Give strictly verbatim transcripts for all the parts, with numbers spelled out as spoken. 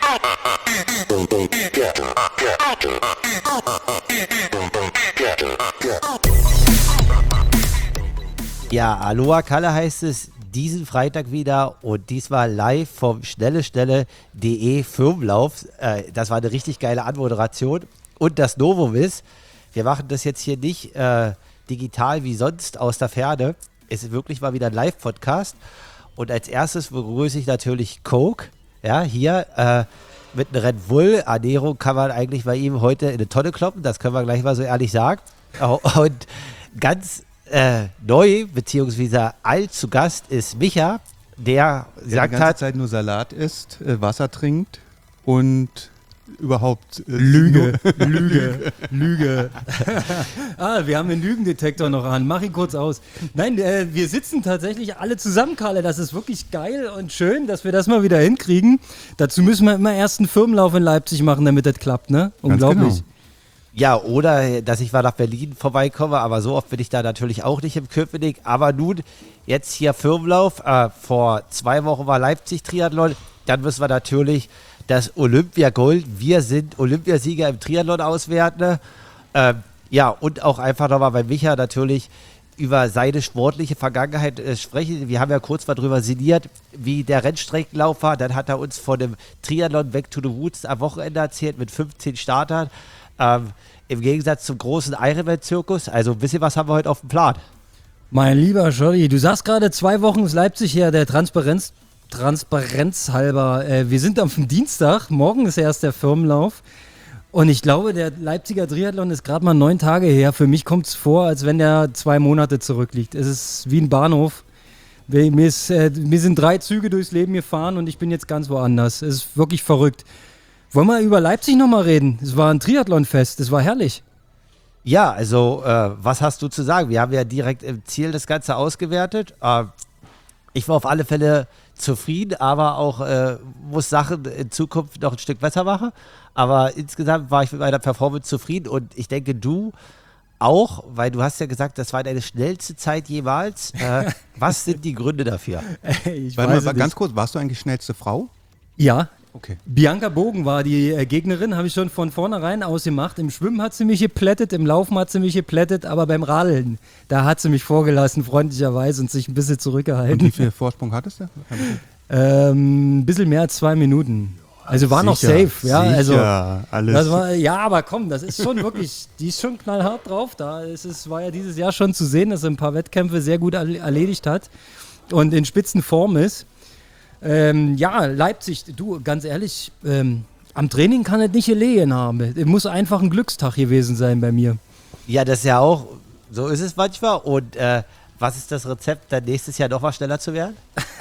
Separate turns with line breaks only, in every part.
Ja, Aloha Kalle heißt es diesen Freitag wieder und diesmal live vom schnellestelle.de Firmenlauf. Äh, das war eine richtig geile Anmoderation. Und das Novum ist, wir machen das jetzt hier nicht äh, digital wie sonst aus der Ferne. Es ist wirklich mal wieder ein Live-Podcast. Und als erstes begrüße ich natürlich Coke. Ja, hier äh, mit einem Red Bull. Ernährung kann man eigentlich bei ihm heute in eine Tonne kloppen. Das können wir gleich mal so ehrlich sagen. Und ganz äh, neu, beziehungsweise alt zu Gast ist Micha, der, der sagt
die ganze
hat,
Zeit nur Salat isst, äh, Wasser trinkt und überhaupt äh,
Lüge, Lüge, Lüge. Ah, wir haben den Lügendetektor noch an. Mach ihn kurz aus. Nein, äh, wir sitzen tatsächlich alle zusammen, Karle. Das ist wirklich geil und schön, dass wir das mal wieder hinkriegen. Dazu müssen wir immer erst einen Firmenlauf in Leipzig machen, damit das klappt, ne? Unglaublich.
Genau.
ja, oder dass ich mal nach Berlin vorbeikomme, aber so oft bin ich da natürlich auch nicht im Köpenick. Aber nun, jetzt hier Firmenlauf. Äh, vor zwei Wochen war Leipzig-Triathlon. Dann müssen wir natürlich das Olympiagold. Wir sind Olympiasieger im Triathlon auswerten. Ähm, ja, und auch einfach nochmal bei Micha natürlich über seine sportliche Vergangenheit äh, sprechen. Wir haben ja kurz mal drüber sinniert, wie der Rennstreckenlauf war. Dann hat er uns von dem Triathlon Back to the Woods am Wochenende erzählt mit fünfzehn Startern. Ähm, Im Gegensatz zum großen Ironman-Zirkus. Also ein bisschen was haben wir heute auf dem Plan.
Mein lieber Schorri, du sagst gerade, zwei Wochen ist Leipzig her, der Transparenz Transparenz halber, äh, wir sind am Dienstag, morgen ist erst der Firmenlauf und ich glaube, der Leipziger Triathlon ist gerade mal neun Tage her. Für mich kommt es vor, als wenn der zwei Monate zurückliegt. Es ist wie ein Bahnhof. Wir, mir, ist, äh, mir sind drei Züge durchs Leben gefahren und ich bin jetzt ganz woanders. Es ist wirklich verrückt. Wollen wir über Leipzig nochmal reden? Es war ein Triathlonfest, es war herrlich.
Ja, also äh, was hast du zu sagen? Wir haben ja direkt im Ziel das Ganze ausgewertet. Äh, ich war auf alle Fälle zufrieden, aber auch äh, muss Sachen in Zukunft noch ein Stück besser machen. Aber insgesamt war ich mit meiner Performance zufrieden und ich denke, du auch, weil du hast ja gesagt, das war deine schnellste Zeit jemals. Äh, was sind die Gründe dafür?
Ich
Warte
weiß
mal,
es
ganz
nicht.
kurz, warst du eigentlich schnellste Frau?
Ja.
Okay.
Bianca Bogen war die äh, Gegnerin, habe ich schon von vornherein ausgemacht. Im Schwimmen hat sie mich geplättet, im Laufen hat sie mich geplättet, aber beim Radeln, da hat sie mich vorgelassen, freundlicherweise, und sich ein bisschen
Und
zurückgehalten.
wie viel Vorsprung hattest du?
Ähm, ein bisschen mehr als zwei Minuten. Also war noch safe, ja. Also,
sicher, alles.
das war, ja, aber komm, das ist schon wirklich, die ist schon knallhart drauf. Da ist es war ja dieses Jahr schon zu sehen, dass sie ein paar Wettkämpfe sehr gut erledigt hat und in Spitzenform ist. Ähm, ja, Leipzig, du, ganz ehrlich, ähm, am Training kann es nicht gelegen haben. Es muss einfach ein Glückstag gewesen sein bei mir.
Ja, das ist ja auch, so ist es manchmal. Und äh, was ist das Rezept, dann nächstes Jahr noch mal schneller zu werden?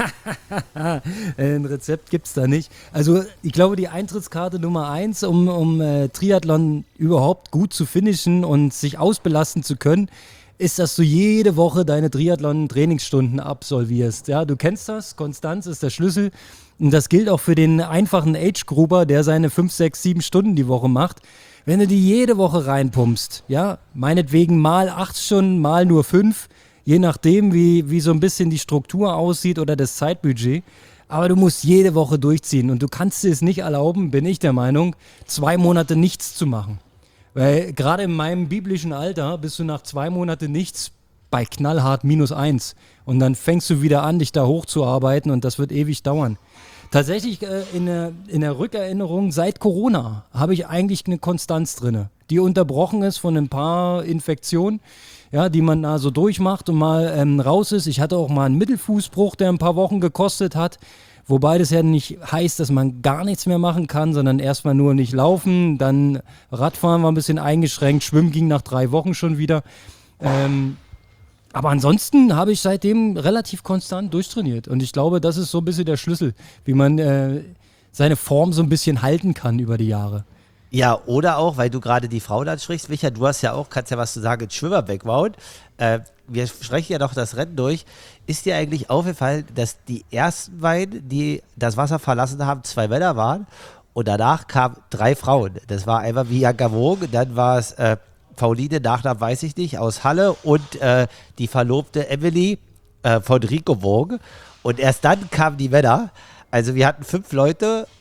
Ein Rezept gibt es da nicht. Also ich glaube, die Eintrittskarte Nummer eins, um, um äh, Triathlon überhaupt gut zu finishen und sich ausbelasten zu können, ist, dass du jede Woche deine Triathlon-Trainingsstunden absolvierst. Ja, du kennst das, Konstanz ist der Schlüssel. Und das gilt auch für den einfachen Age-Gruber, der seine fünf, sechs, sieben Stunden die Woche macht. Wenn du die jede Woche reinpumpst, ja, meinetwegen mal acht Stunden, mal nur fünf, je nachdem, wie, wie so ein bisschen die Struktur aussieht oder das Zeitbudget. Aber du musst jede Woche durchziehen und du kannst dir es nicht erlauben, bin ich der Meinung, zwei Monate nichts zu machen. Weil gerade in meinem biblischen Alter bist du nach zwei Monaten nichts bei knallhart minus eins. Und dann fängst du wieder an, dich da hochzuarbeiten und das wird ewig dauern. Tatsächlich äh, in, der, in der Rückerinnerung seit Corona habe ich eigentlich eine Konstanz drin, die unterbrochen ist von ein paar Infektionen, ja, die man da so durchmacht und mal ähm, raus ist. Ich hatte auch mal einen Mittelfußbruch, der ein paar Wochen gekostet hat. Wobei das ja nicht heißt, dass man gar nichts mehr machen kann, sondern erstmal nur nicht laufen, dann Radfahren war ein bisschen eingeschränkt, Schwimmen ging nach drei Wochen schon wieder. Ähm, aber ansonsten habe ich seitdem relativ konstant durchtrainiert und ich glaube, das ist so ein bisschen der Schlüssel, wie man äh, seine Form so ein bisschen halten kann über die Jahre.
Ja, oder auch, weil du gerade die Frauen ansprichst, Micha, du hast ja auch, kannst ja was zu sagen, ins Schwimmer-Background. Äh, wir sprechen ja noch das Rennen durch. Ist dir eigentlich aufgefallen, dass die ersten beiden, die das Wasser verlassen haben, zwei Männer waren und danach kamen drei Frauen? Das war einmal Bianca Bogen, dann war es äh, Pauline, Nachnamen weiß ich nicht, aus Halle und äh, die Verlobte Emily äh, von Rico Bogen. Und erst dann kamen die Männer. Also wir hatten fünf Leute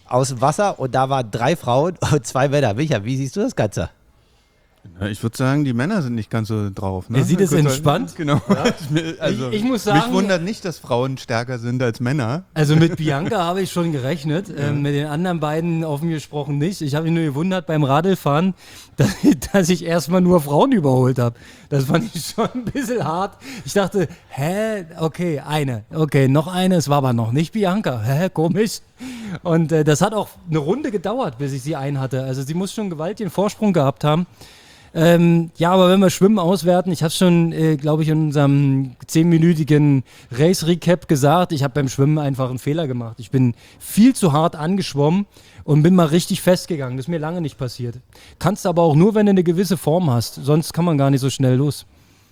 aus dem Wasser und da waren drei Frauen und zwei Männer. Micha, wie siehst du das Ganze?
Ja, ich würde sagen, die Männer sind nicht ganz so drauf. Ne?
Er sieht es entspannt.
Genau. Ja. Also,
ich, ich muss sagen,
mich wundert nicht, dass Frauen stärker sind als Männer.
Also mit Bianca habe ich schon gerechnet, ja. ähm, mit den anderen beiden offen gesprochen nicht. Ich habe mich nur gewundert beim Radlfahren, dass, dass ich erstmal nur Frauen überholt habe. Das fand ich schon ein bisschen hart. Ich dachte, hä, okay, eine, okay, noch eine, es war aber noch nicht Bianca. Hä, komisch. Und äh, das hat auch eine Runde gedauert, bis ich sie einhatte. Also sie muss schon einen gewaltigen Vorsprung gehabt haben. Ähm, ja, aber wenn wir Schwimmen auswerten, ich habe es schon, äh, glaube ich, in unserem zehnminütigen Race-Recap gesagt, ich habe beim Schwimmen einfach einen Fehler gemacht. Ich bin viel zu hart angeschwommen und bin mal richtig festgegangen. Das ist mir lange nicht passiert. Kannst aber auch nur, wenn du eine gewisse Form hast. Sonst kann man gar nicht so schnell los.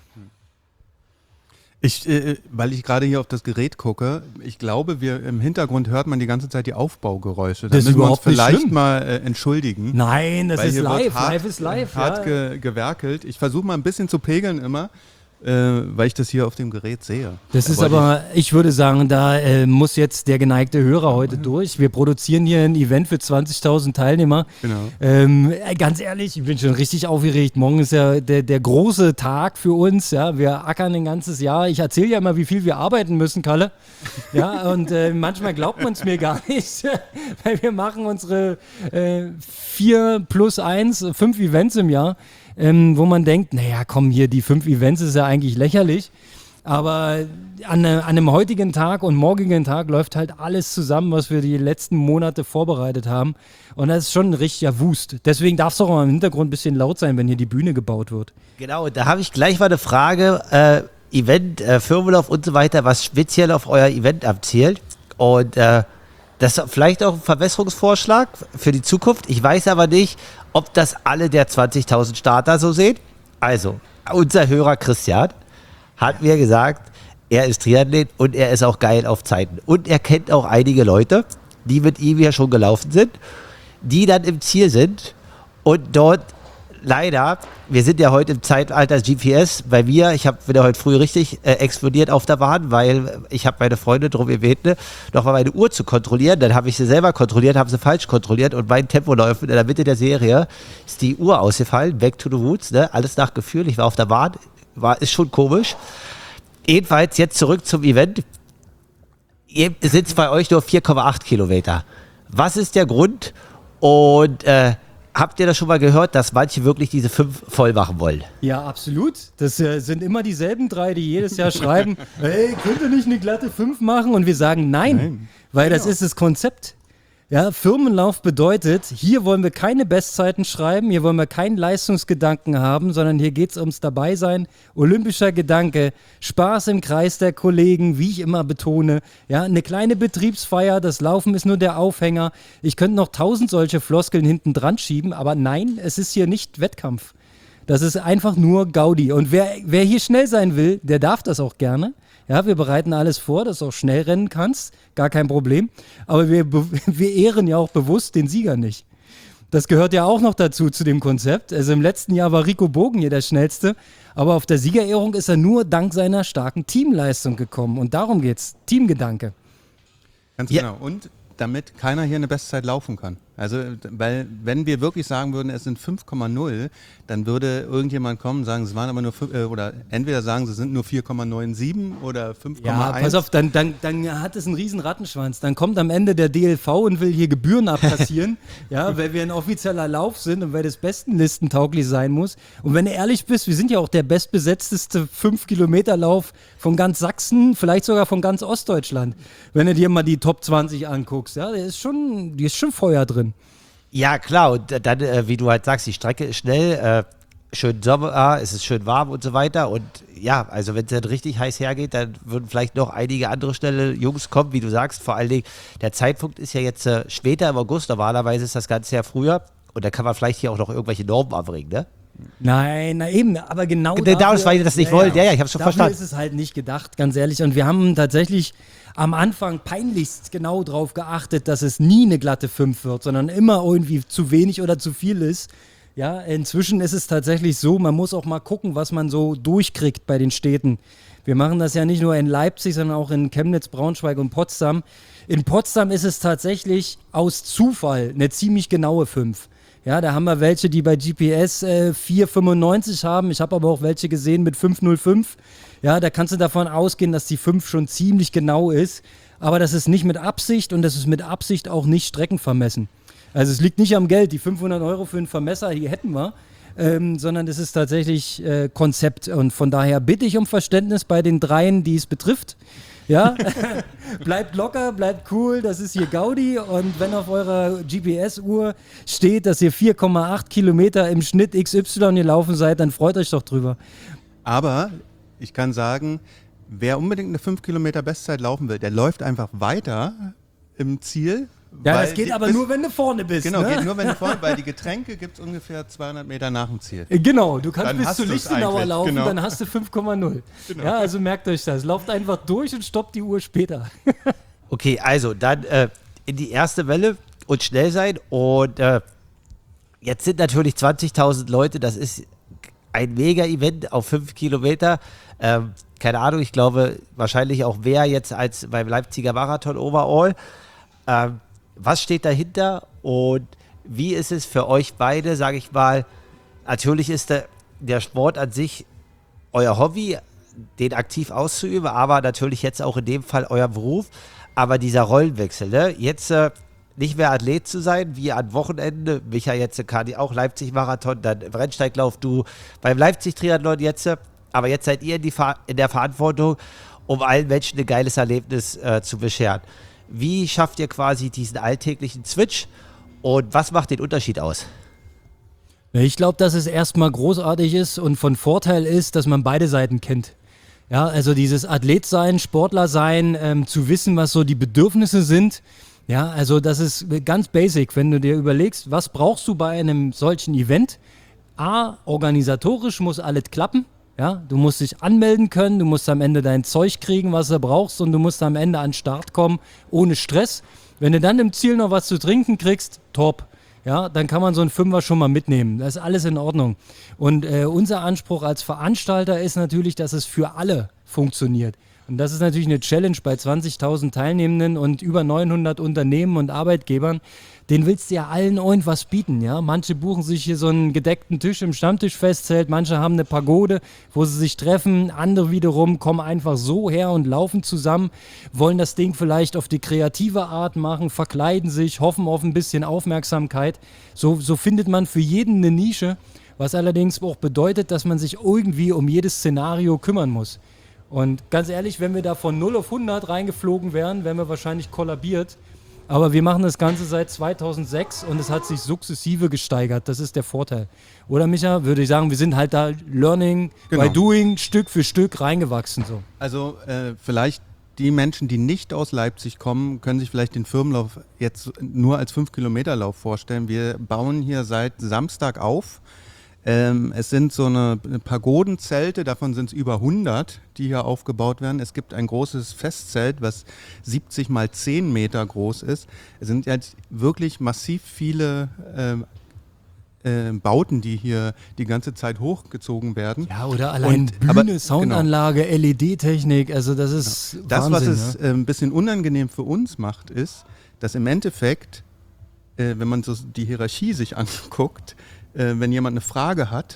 Ich, äh, weil ich gerade hier auf das Gerät gucke, ich glaube, wir im Hintergrund hört man die ganze Zeit die Aufbaugeräusche. Da
Das ist
müssen wir uns
überhaupt nicht
vielleicht
schlimm.
mal äh, entschuldigen.
Nein, das
weil
ist
hier wird
live.
Hart,
Live ist live.
Hart
Ja.
ge gewerkelt. Ich versuche mal ein bisschen zu pegeln immer, äh, weil ich das hier auf dem Gerät sehe.
Das ist
Wollte
aber, ich würde sagen, da äh, muss jetzt der geneigte Hörer heute durch. Wir produzieren hier ein Event für zwanzigtausend Teilnehmer.
Genau.
Ähm, äh, ganz ehrlich, ich bin schon richtig aufgeregt. Morgen ist ja der, der große Tag für uns. Ja, wir ackern ein ganzes Jahr. Ich erzähle ja immer, wie viel wir arbeiten müssen, Kalle. Ja, und äh, manchmal glaubt man es mir gar nicht, weil wir machen unsere äh, vier plus eins, fünf Events im Jahr. Ähm, wo man denkt, naja, komm, hier, die fünf Events ist ja eigentlich lächerlich. Aber an, an einem heutigen Tag und morgigen Tag läuft halt alles zusammen, was wir die letzten Monate vorbereitet haben. Und das ist schon ein richtiger Wust. Deswegen darf es auch mal im Hintergrund ein bisschen laut sein, wenn hier die Bühne gebaut wird.
Genau, da habe ich gleich mal eine Frage. Äh, Event, äh, Firmenlauf und so weiter, was speziell auf euer Event abzielt. Und äh, das ist vielleicht auch ein Verbesserungsvorschlag für die Zukunft. Ich weiß aber nicht, ob das alle der zwanzigtausend Starter so sehen. Also, unser Hörer Christian hat mir gesagt, er ist Triathlet und er ist auch geil auf Zeiten. Und er kennt auch einige Leute, die mit ihm ja schon gelaufen sind, die dann im Ziel sind und dort leider, wir sind ja heute im Zeitalter G P S, bei mir, ich habe wieder heute früh richtig äh, explodiert auf der Bahn, weil ich habe meine Freunde darum gebeten, nochmal meine Uhr zu kontrollieren. Dann habe ich sie selber kontrolliert, habe sie falsch kontrolliert und mein Tempoläufen in der Mitte der Serie ist die Uhr ausgefallen, back to the roots, ne? Alles nach Gefühl, ich war auf der Bahn, war, ist schon komisch. Jedenfalls jetzt zurück zum Event. Ihr sitzt bei euch nur vier Komma acht Kilometer. Was ist der Grund? Und äh, habt ihr das schon mal gehört, dass manche wirklich diese fünf voll machen wollen?
Ja, absolut. Das äh, sind immer dieselben drei, die jedes Jahr schreiben, hey, könnt ihr nicht eine glatte fünf machen? Und wir sagen nein,
Nein.
weil das ist das Konzept. Ja, Firmenlauf bedeutet, hier wollen wir keine Bestzeiten schreiben, hier wollen wir keinen Leistungsgedanken haben, sondern hier geht es ums Dabeisein, olympischer Gedanke, Spaß im Kreis der Kollegen, wie ich immer betone. Ja, eine kleine Betriebsfeier, das Laufen ist nur der Aufhänger. Ich könnte noch tausend solche Floskeln hinten dran schieben, aber nein, es ist hier nicht Wettkampf. Das ist einfach nur Gaudi. Und wer, wer hier schnell sein will, der darf das auch gerne. Ja, wir bereiten alles vor, dass du auch schnell rennen kannst, gar kein Problem. Aber wir, wir ehren ja auch bewusst den Sieger nicht. Das gehört ja auch noch dazu, zu dem Konzept. Also im letzten Jahr war Rico Bogen hier der Schnellste, aber auf der Siegerehrung ist er nur dank seiner starken Teamleistung gekommen. Und darum geht's, Teamgedanke.
Ganz
Ja.
genau. Und damit keiner hier eine Bestzeit laufen kann. Also, weil, wenn wir wirklich sagen würden, es sind fünf Komma null, dann würde irgendjemand kommen und sagen, es waren aber nur fünf, äh, oder entweder sagen, sie sind nur vier Komma neunundneunzig oder fünf Komma
Ja,
eins.
pass auf, dann, dann, dann hat es einen riesen Rattenschwanz. Dann kommt am Ende der D L V und will hier Gebühren abkassieren, ja, weil wir ein offizieller Lauf sind und weil das Bestenlisten tauglich sein muss. Und wenn du ehrlich bist, wir sind ja auch der bestbesetzteste fünf Kilometer Lauf von ganz Sachsen, vielleicht sogar von ganz Ostdeutschland. Wenn du dir mal die Top zwanzig anguckst, ja, der ist schon, die ist schon Feuer drin.
Ja, klar. Und dann, äh, wie du halt sagst, die Strecke ist schnell, äh, schön Sommer, es ist schön warm und so weiter. Und ja, also wenn es dann richtig heiß hergeht, dann würden vielleicht noch einige andere schnelle Jungs kommen, wie du sagst. Vor allen Dingen, der Zeitpunkt ist ja jetzt äh, später im August. Normalerweise ist das Ganze ja früher. Und da kann man vielleicht hier auch noch irgendwelche Normen anbringen, ne?
Nein, na eben, aber genau
Genau,
dafür,
weil ihr das nicht wollt. Ja, ja, ich hab's schon
dafür
verstanden.
ist es halt nicht gedacht, ganz ehrlich. Und wir haben tatsächlich am Anfang peinlichst genau darauf geachtet, dass es nie eine glatte fünf wird, sondern immer irgendwie zu wenig oder zu viel ist. Ja, inzwischen ist es tatsächlich so, man muss auch mal gucken, was man so durchkriegt bei den Städten. Wir machen das ja nicht nur in Leipzig, sondern auch in Chemnitz, Braunschweig und Potsdam. In Potsdam ist es tatsächlich aus Zufall eine ziemlich genaue fünf. Ja, da haben wir welche, die bei G P S äh, vier Komma fünfundneunzig haben. Ich habe aber auch welche gesehen mit fünf Komma null fünf. Ja, da kannst du davon ausgehen, dass die fünf schon ziemlich genau ist. Aber das ist nicht mit Absicht und das ist mit Absicht auch nicht streckenvermessen. Also es liegt nicht am Geld. Die fünfhundert Euro für einen Vermesser, die hätten wir. Ähm, sondern das ist tatsächlich äh, Konzept. Und von daher bitte ich um Verständnis bei den Dreien, die es betrifft. Ja, bleibt locker, bleibt cool, das ist hier Gaudi und wenn auf eurer G P S-Uhr steht, dass ihr vier Komma acht Kilometer im Schnitt X Y gelaufen seid, dann freut euch doch drüber.
Aber ich kann sagen, wer unbedingt eine fünf Kilometer Bestzeit laufen will, der läuft einfach weiter im Ziel.
Ja, das geht aber
bis,
nur, wenn du vorne bist.
Genau,
ne?
geht nur, wenn du vorne bist, weil die Getränke gibt es ungefähr zweihundert Meter nach dem Ziel.
Genau, du kannst
Dann
bis
hast
zu
du's
Lichtenauer
eigentlich,
laufen,
genau.
dann hast du fünf Komma null. Genau. Ja, also merkt euch das. Lauft einfach durch und stoppt die Uhr später.
Okay, also dann äh, in die erste Welle und schnell sein. Und äh, jetzt sind natürlich zwanzigtausend Leute, das ist ein Mega-Event auf fünf Kilometer. Ähm, keine Ahnung, ich glaube wahrscheinlich auch mehr jetzt als beim Leipziger Marathon overall. Ähm, was steht dahinter und wie ist es für euch beide, sage ich mal, natürlich ist der, der Sport an sich euer Hobby, den aktiv auszuüben, aber natürlich jetzt auch in dem Fall euer Beruf, aber dieser Rollenwechsel, ne? Jetzt äh, nicht mehr Athlet zu sein, wie an Wochenende, Micha jetzt kann ich auch Leipzig-Marathon, dann Rennsteiglauf, du beim Leipzig-Triathlon jetzt, aber jetzt seid ihr in, die Ver- in der Verantwortung, um allen Menschen ein geiles Erlebnis äh, zu bescheren. Wie schafft ihr quasi diesen alltäglichen Switch und was macht den Unterschied aus?
Ich glaube, dass es erstmal großartig ist und von Vorteil ist, dass man beide Seiten kennt. Ja, also dieses Athlet-Sein, Sportler sein, ähm, zu wissen, was so die Bedürfnisse sind. Ja, also das ist ganz basic, wenn du dir überlegst, was brauchst du bei einem solchen Event? A, organisatorisch muss alles klappen. Ja, du musst dich anmelden können, du musst am Ende dein Zeug kriegen, was du brauchst und du musst am Ende an den Start kommen, ohne Stress. Wenn du dann im Ziel noch was zu trinken kriegst, top. Ja, dann kann man so einen Fünfer schon mal mitnehmen. Das ist alles in Ordnung. Und äh, unser Anspruch als Veranstalter ist natürlich, dass es für alle funktioniert. Und das ist natürlich eine Challenge bei zwanzigtausend Teilnehmenden und über neunhundert Unternehmen und Arbeitgebern. Den willst du ja allen irgendwas bieten, ja. Manche buchen sich hier so einen gedeckten Tisch im Stammtischfestzelt, manche haben eine Pagode, wo sie sich treffen, andere wiederum kommen einfach so her und laufen zusammen, wollen das Ding vielleicht auf die kreative Art machen, verkleiden sich, hoffen auf ein bisschen Aufmerksamkeit. So, so findet man für jeden eine Nische, was allerdings auch bedeutet, dass man sich irgendwie um jedes Szenario kümmern muss. Und ganz ehrlich, wenn wir da von null auf hundert reingeflogen wären, wären wir wahrscheinlich kollabiert. Aber wir machen das Ganze seit zweitausendsechs und es hat sich sukzessive gesteigert. Das ist der Vorteil. Oder Micha, würde ich sagen, wir sind halt da Learning
Genau.
by Doing, Stück für Stück reingewachsen. So.
Also äh, vielleicht die Menschen, die nicht aus Leipzig kommen, können sich vielleicht den Firmenlauf jetzt nur als fünf Kilometer Lauf vorstellen. Wir bauen hier seit Samstag auf. Ähm, es sind so eine, eine Pagodenzelte, davon sind es über hundert, die hier aufgebaut werden. Es gibt ein großes Festzelt, was siebzig mal zehn Meter groß ist. Es sind jetzt wirklich massiv viele ähm, äh, Bauten, die hier die ganze Zeit hochgezogen werden.
Ja, oder allein
Und-
Bühne,
aber-
Soundanlage, L E D-Technik, also das ist
Das,
Wahnsinn.
was es
ja.
äh, ein bisschen unangenehm für uns macht, ist, dass im Endeffekt, äh, wenn man so die Hierarchie sich anguckt, äh, wenn jemand eine Frage hat,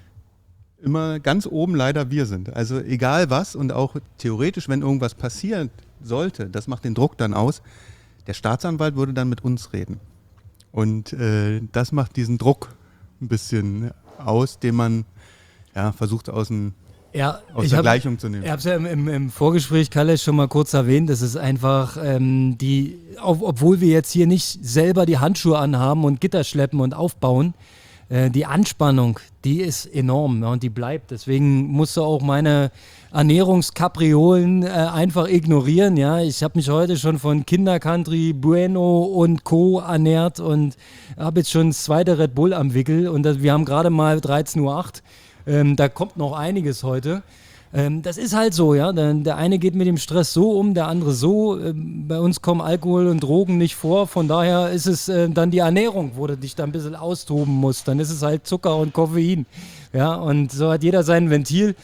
immer ganz oben leider wir sind. Also egal was und auch theoretisch, wenn irgendwas passieren sollte, das macht den Druck dann aus, der Staatsanwalt würde dann mit uns reden. Und äh, das macht diesen Druck ein bisschen aus, den man ja, versucht aus, dem,
Ja,
aus
ich
der
hab-
Gleichung zu nehmen.
Ich habe es ja im, im, im Vorgespräch, Kalle, schon mal kurz erwähnt, das ist einfach ähm, die, ob, obwohl wir jetzt hier nicht selber die Handschuhe anhaben und Gitter schleppen und aufbauen, äh, die Anspannung, die ist enorm, ja, und die bleibt. Deswegen musst du auch meine Ernährungskapriolen äh, einfach ignorieren. Ja, ich habe mich heute schon von Kindercountry, Bueno und Co. ernährt und habe jetzt schon das zweite Red Bull am Wickel und das, wir haben gerade mal dreizehn Uhr acht. Ähm, da kommt noch einiges heute. Ähm, das ist halt so, ja. Der, der eine geht mit dem Stress so um, der andere so. Ähm, bei uns kommen Alkohol und Drogen nicht vor. Von daher ist es äh, dann die Ernährung, wo du dich da ein bisschen austoben musst. Dann ist es halt Zucker und Koffein. Ja, und so hat jeder sein Ventil.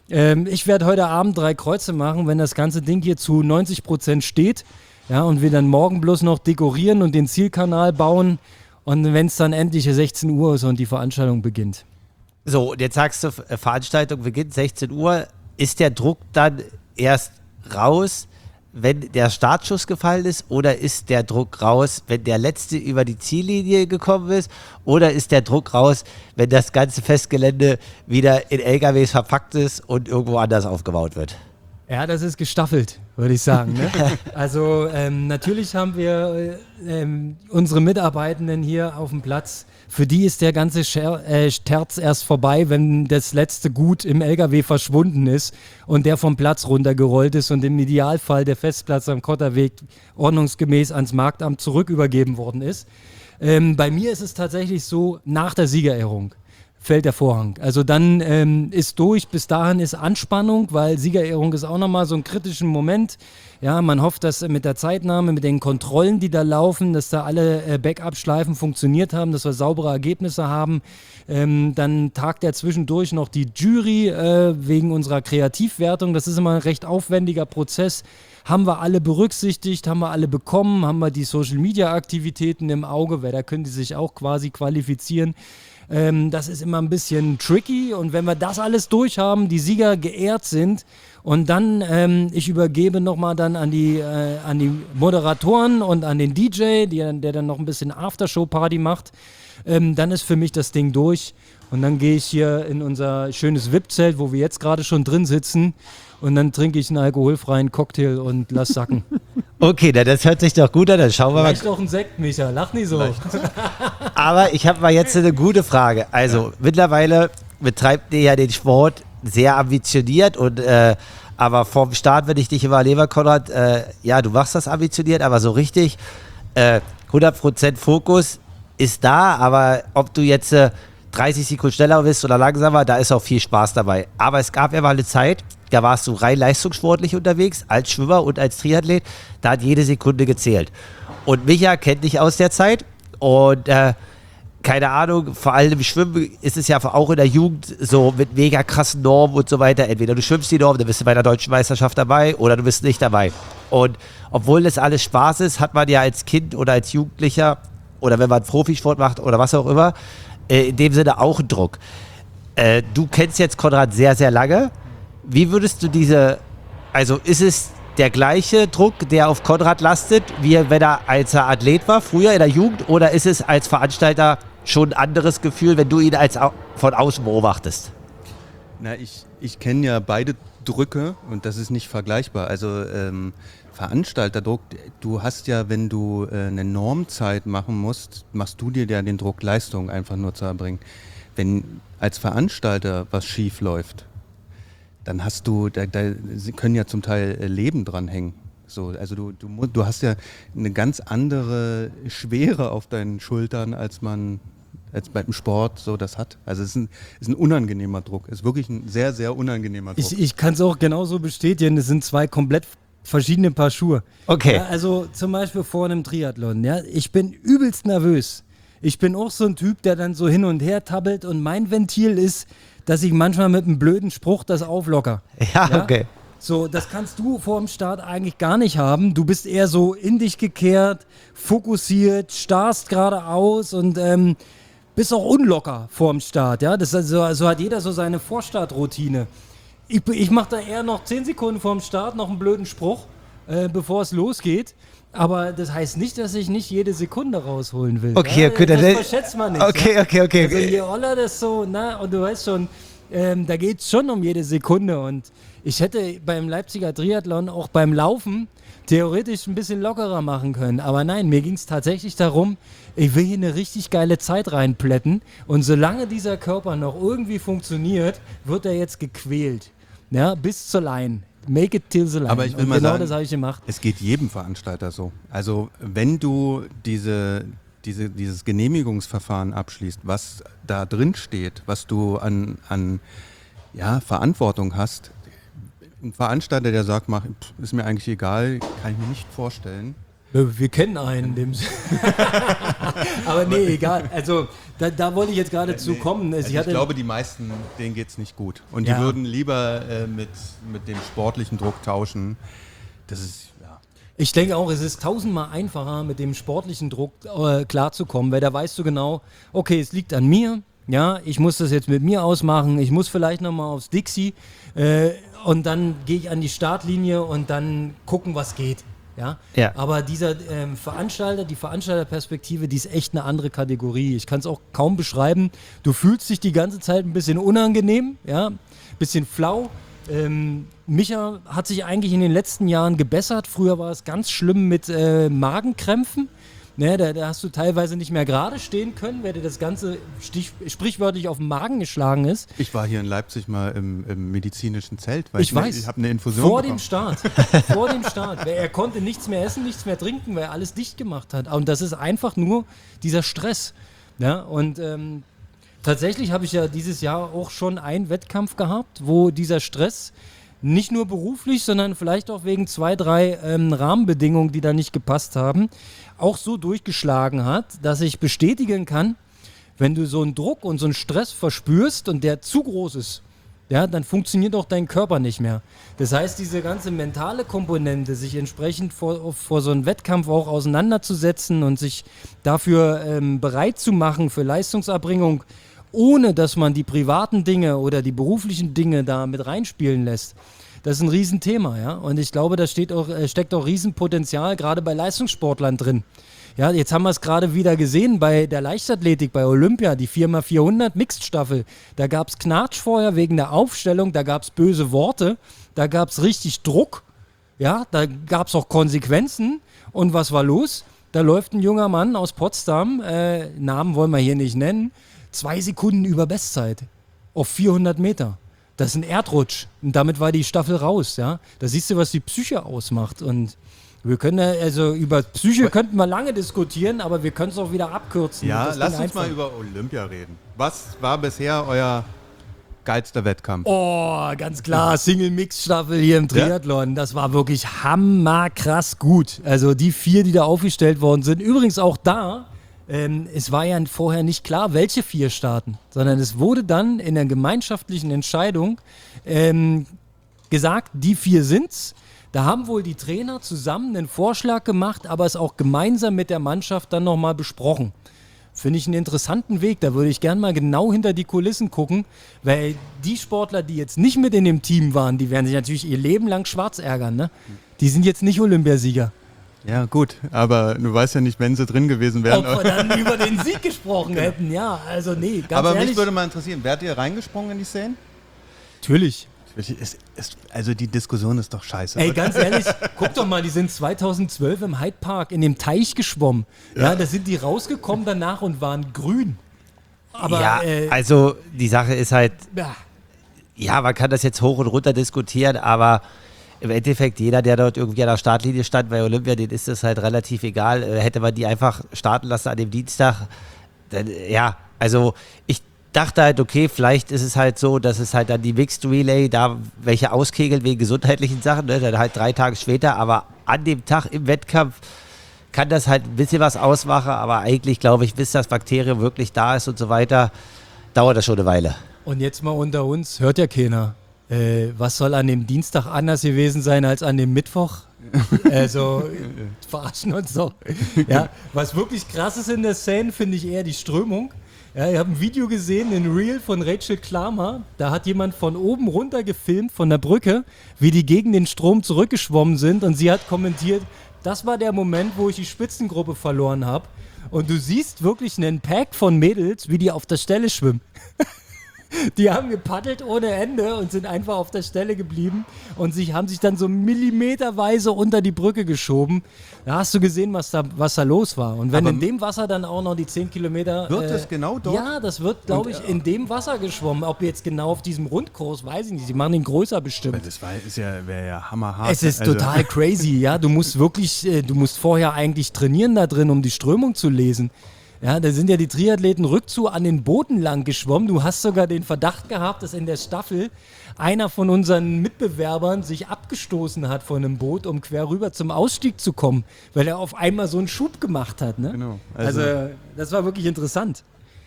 Ähm, ich werde heute Abend drei Kreuze machen, wenn das ganze Ding hier zu neunzig Prozent steht. Ja, und wir dann morgen bloß noch dekorieren und den Zielkanal bauen. Und wenn es dann endlich sechzehn Uhr ist und die Veranstaltung beginnt.
So, und jetzt sagst du, Veranstaltung beginnt sechzehn Uhr. Ist der Druck dann erst raus, wenn der Startschuss gefallen ist, oder ist der Druck raus, wenn der Letzte über die Ziellinie gekommen ist, oder ist der Druck raus, wenn das ganze Festgelände wieder in L K Ws verpackt ist und irgendwo anders aufgebaut wird?
Ja, das ist gestaffelt, würde ich sagen. Ne? Also ähm, natürlich haben wir äh, ähm, unsere Mitarbeitenden hier auf dem Platz. Für die ist der ganze Scher äh, Terz erst vorbei, wenn das letzte Gut im L K W verschwunden ist und der vom Platz runtergerollt ist und im Idealfall der Festplatz am Kotterweg ordnungsgemäß ans Marktamt zurückübergeben worden ist. Ähm, bei mir ist es tatsächlich so, nach der Siegerehrung fällt der Vorhang. Also dann ähm, ist durch, bis dahin ist Anspannung, weil Siegerehrung ist auch nochmal so ein kritischen Moment. Ja, man hofft, dass mit der Zeitnahme, mit den Kontrollen, die da laufen, dass da alle äh, Backup-Schleifen funktioniert haben, dass wir saubere Ergebnisse haben. Ähm, dann tagt ja zwischendurch noch die Jury äh, wegen unserer Kreativwertung. Das ist immer ein recht aufwendiger Prozess. Haben wir alle berücksichtigt, haben wir alle bekommen, haben wir die Social-Media-Aktivitäten im Auge, weil da können die sich auch quasi qualifizieren. Ähm, das ist immer ein bisschen tricky, und wenn wir das alles durch haben, die Sieger geehrt sind und dann, ähm, ich übergebe nochmal dann an die, äh, an die Moderatoren und an den D J, die, der dann noch ein bisschen Aftershow-Party macht, ähm, dann ist für mich das Ding durch, und dann gehe ich hier in unser schönes V I P-Zelt, wo wir jetzt gerade schon drin sitzen, und dann trinke ich einen alkoholfreien Cocktail und lass sacken.
Okay, na, das hört sich doch gut an, dann schauen wir mal.
Vielleicht auch ein Sekt, Micha, lach nicht so.
Aber ich habe mal jetzt eine gute Frage. Also mittlerweile betreibt ihr ja den Sport sehr ambitioniert, und äh, aber vom Start, wenn ich dich immer erlebe, Konrad, äh, ja, du machst das ambitioniert, aber so richtig äh, hundert Prozent Fokus ist da, aber ob du jetzt äh, dreißig Sekunden schneller bist oder langsamer, da ist auch viel Spaß dabei. Aber es gab ja mal eine Zeit, da warst du rein leistungssportlich unterwegs, als Schwimmer und als Triathlet, da hat jede Sekunde gezählt. Und Micha kennt dich aus der Zeit, und äh, keine Ahnung, vor allem im Schwimmen ist es ja auch in der Jugend so mit mega krassen Normen und so weiter. Entweder du schwimmst die Norm, dann bist du bei der deutschen Meisterschaft dabei, oder du bist nicht dabei. Und obwohl das alles Spaß ist, hat man ja als Kind oder als Jugendlicher, oder wenn man Profisport macht oder was auch immer, äh, in dem Sinne auch einen Druck. Äh, du kennst jetzt Konrad sehr, sehr lange. Wie würdest du diese, also ist es der gleiche Druck, der auf Konrad lastet, wie wenn er als er Athlet war, früher in der Jugend, oder ist es als Veranstalter schon ein anderes Gefühl, wenn du ihn als au- von außen beobachtest?
Na, ich, ich kenne ja beide Drücke, und das ist nicht vergleichbar. Also ähm, Veranstalterdruck, du hast ja, wenn du äh, eine Normzeit machen musst, machst du dir ja den Druck, Leistung einfach nur zu erbringen. Wenn als Veranstalter was schief läuft, dann hast du, da, da können ja zum Teil Leben dran hängen. So, also du, du, du hast ja eine ganz andere Schwere auf deinen Schultern, als man als beim Sport so das hat. Also es ist ein, ist ein unangenehmer Druck. Es ist wirklich ein sehr, sehr unangenehmer Druck.
Ich, ich kann es auch genauso bestätigen, es sind zwei komplett verschiedene Paar Schuhe.
Okay.
Ja, also zum Beispiel vor einem Triathlon, ja, ich bin übelst nervös. Ich bin auch so ein Typ, der dann so hin und her tabbelt, und mein Ventil ist, dass ich manchmal mit einem blöden Spruch das auflocker.
Ja, ja? Okay.
So, das kannst du vor dem Start eigentlich gar nicht haben. Du bist eher so in dich gekehrt, fokussiert, starrst geradeaus und ähm, bist auch unlocker vor dem Start. Ja? Das ist also, so hat jeder so seine Vorstartroutine. Ich, ich mache da eher noch zehn Sekunden vor dem Start noch einen blöden Spruch, äh, bevor es losgeht. Aber das heißt nicht, dass ich nicht jede Sekunde rausholen will.
Okay,
ja?
okay,
das
dann,
verschätzt man nicht.
Okay,
ja?
okay, okay.
Also je oller das so, na, und du weißt schon, ähm, da geht es schon um jede Sekunde. Und ich hätte beim Leipziger Triathlon auch beim Laufen theoretisch ein bisschen lockerer machen können. Aber nein, mir ging es tatsächlich darum, ich will hier eine richtig geile Zeit reinplätten. Und solange dieser Körper noch irgendwie funktioniert, wird er jetzt gequält. Ja, bis zur Line. Make it till the line.
Aber ich will
und
mal
genau
sagen,
das habe ich gemacht.
Es geht jedem Veranstalter so. Also wenn du diese, diese, dieses Genehmigungsverfahren abschließt, was da drin steht, was du an, an ja, Verantwortung hast, ein Veranstalter, der sagt, mach, ist mir eigentlich egal, kann ich mir nicht vorstellen.
Wir, wir kennen einen. Dem Aber nee, egal. Also da, da wollte ich jetzt gerade zu
Nee,
kommen.
Also
Sie
ich
hatte-
glaube, die meisten, denen geht es nicht gut. Und
Ja.
die würden lieber äh, mit, mit dem sportlichen Druck tauschen. Das ist, ja.
Ich denke auch, es ist tausendmal einfacher, mit dem sportlichen Druck äh, klarzukommen, weil da weißt du genau, okay, es liegt an mir, ja, ich muss das jetzt mit mir ausmachen, ich muss vielleicht nochmal aufs Dixie äh, und dann gehe ich an die Startlinie und dann gucken, was geht. Ja?
Ja.
Aber dieser ähm, Veranstalter, die Veranstalterperspektive, die ist echt eine andere Kategorie. Ich kann es auch kaum beschreiben. Du fühlst dich die ganze Zeit ein bisschen unangenehm, ja, ein bisschen flau. Ähm, Micha hat sich eigentlich in den letzten Jahren gebessert. Früher war es ganz schlimm mit äh, Magenkrämpfen. Ne, da, da hast du teilweise nicht mehr gerade stehen können, weil dir das Ganze stich, sprichwörtlich auf den Magen geschlagen ist.
Ich war hier in Leipzig mal im, im medizinischen Zelt, weil
Ich
ich,
weiß.
ich habe eine Infusion
Vor
bekommen.
dem Start. Vor dem Start. Weil er konnte nichts mehr essen, nichts mehr trinken, weil er alles dicht gemacht hat. Und das ist einfach nur dieser Stress. Ja, und ähm, tatsächlich habe ich ja dieses Jahr auch schon einen Wettkampf gehabt, wo dieser Stress nicht nur beruflich, sondern vielleicht auch wegen zwei, drei ähm, Rahmenbedingungen, die da nicht gepasst haben, auch so durchgeschlagen hat, dass ich bestätigen kann, wenn du so einen Druck und so einen Stress verspürst und der zu groß ist, ja, dann funktioniert auch dein Körper nicht mehr. Das heißt, diese ganze mentale Komponente, sich entsprechend vor, vor so einem Wettkampf auch auseinanderzusetzen und sich dafür ähm, bereit zu machen für Leistungserbringung, ohne dass man die privaten Dinge oder die beruflichen Dinge da mit reinspielen lässt, das ist ein Riesenthema, ja. Und ich glaube, da steht auch, äh, steckt auch Riesenpotenzial gerade bei Leistungssportlern drin. Ja, jetzt haben wir es gerade wieder gesehen bei der Leichtathletik, bei Olympia, die vier mal vierhundert Mixed-Staffel. Da gab es Knatsch vorher wegen der Aufstellung, da gab es böse Worte, da gab es richtig Druck, ja, da gab es auch Konsequenzen. Und was war los? Da läuft ein junger Mann aus Potsdam, äh, Namen wollen wir hier nicht nennen, zwei Sekunden über Bestzeit auf vierhundert Meter. Das ist ein Erdrutsch. Und damit war die Staffel raus, ja. Da siehst du, was die Psyche ausmacht. Und wir können ja, also über Psyche könnten wir lange diskutieren, aber wir können es auch wieder abkürzen.
Ja,
Das
lasst
Ding
uns mal
einfach-
über Olympia reden. Was war bisher euer geilster Wettkampf?
Oh, ganz klar, Single-Mix-Staffel hier im Triathlon. Das war wirklich hammerkrass gut. Also die vier, die da aufgestellt worden sind. Übrigens auch da, ähm, es war ja vorher nicht klar, welche vier starten, sondern es wurde dann in der gemeinschaftlichen Entscheidung ähm, gesagt, die vier sind's. Da haben wohl die Trainer zusammen einen Vorschlag gemacht, aber es auch gemeinsam mit der Mannschaft dann nochmal besprochen. Finde ich einen interessanten Weg. Da würde ich gerne mal genau hinter die Kulissen gucken, weil die Sportler, die jetzt nicht mit in dem Team waren, die werden sich natürlich ihr Leben lang schwarz ärgern. Ne? Die sind jetzt nicht Olympiasieger.
Ja, gut, aber du weißt ja nicht, wenn sie drin gewesen wären.
Ob wir dann über den Sieg gesprochen hätten. Ja, also nee, ganz
aber
ehrlich.
mich würde mal interessieren, wärt ihr reingesprungen in die Szene?
Natürlich.
Es ist, also die Diskussion ist doch scheiße.
Ey,
oder?
ganz ehrlich, guck doch mal, die sind zweitausendzwölf im Hyde Park in dem Teich geschwommen. Ja, da sind die rausgekommen danach und waren grün. Aber,
ja,
äh,
also die Sache ist halt,
ja,
ja, man kann das jetzt hoch und runter diskutieren, aber im Endeffekt, jeder, der dort irgendwie an der Startlinie stand bei Olympia, den ist das halt relativ egal. Äh, Hätte man die einfach starten lassen an dem Dienstag, dann, ja, also ich dachte halt, okay, vielleicht ist es halt so, dass es halt dann die Mixed Relay, da welche auskegeln wegen gesundheitlichen Sachen, ne, dann halt drei Tage später, aber an dem Tag im Wettkampf kann das halt ein bisschen was ausmachen, aber eigentlich glaube ich, bis das Bakterium wirklich da ist und so weiter, dauert das schon eine Weile.
und jetzt mal unter uns, hört ja keiner. Äh, was soll an dem Dienstag anders gewesen sein als an dem Mittwoch? Also, verarschen uns doch. Ja, was wirklich krass ist in der Szene, finde ich eher die Strömung. Ja, ich habe ein Video gesehen, ein Reel von Rachel Klammer. Da hat jemand von oben runter gefilmt, von der Brücke, wie die gegen den Strom zurückgeschwommen sind. Und sie hat kommentiert, das war der Moment, wo ich die Spitzengruppe verloren habe. Und du siehst wirklich einen Pack von Mädels, wie die auf der Stelle schwimmen. Die haben gepaddelt ohne Ende und sind einfach auf der Stelle geblieben und sich, haben sich dann so millimeterweise unter die Brücke geschoben. Da hast du gesehen, was da, was da los war. Und wenn
Aber
in dem Wasser dann auch noch die zehn Kilometer...
Wird es genau dort?
Ja, das wird, glaube ich,
Und, äh,
in dem Wasser geschwommen. Ob jetzt genau auf diesem Rundkurs, weiß ich nicht. Sie machen ihn größer bestimmt.
Das war, ist ja, wäre ja hammerhart.
Es ist
Also,
total crazy, ja. Du musst wirklich, äh, du musst vorher eigentlich trainieren da drin, um die Strömung zu lesen. Ja, da sind ja die Triathleten rückzu an den Booten lang geschwommen. Du hast sogar den Verdacht gehabt, dass in der Staffel einer von unseren Mitbewerbern sich abgestoßen hat von einem Boot, um quer rüber zum Ausstieg zu kommen, weil er auf einmal so einen Schub gemacht hat. Ne?
Genau.
Also,
Also,
das war wirklich interessant.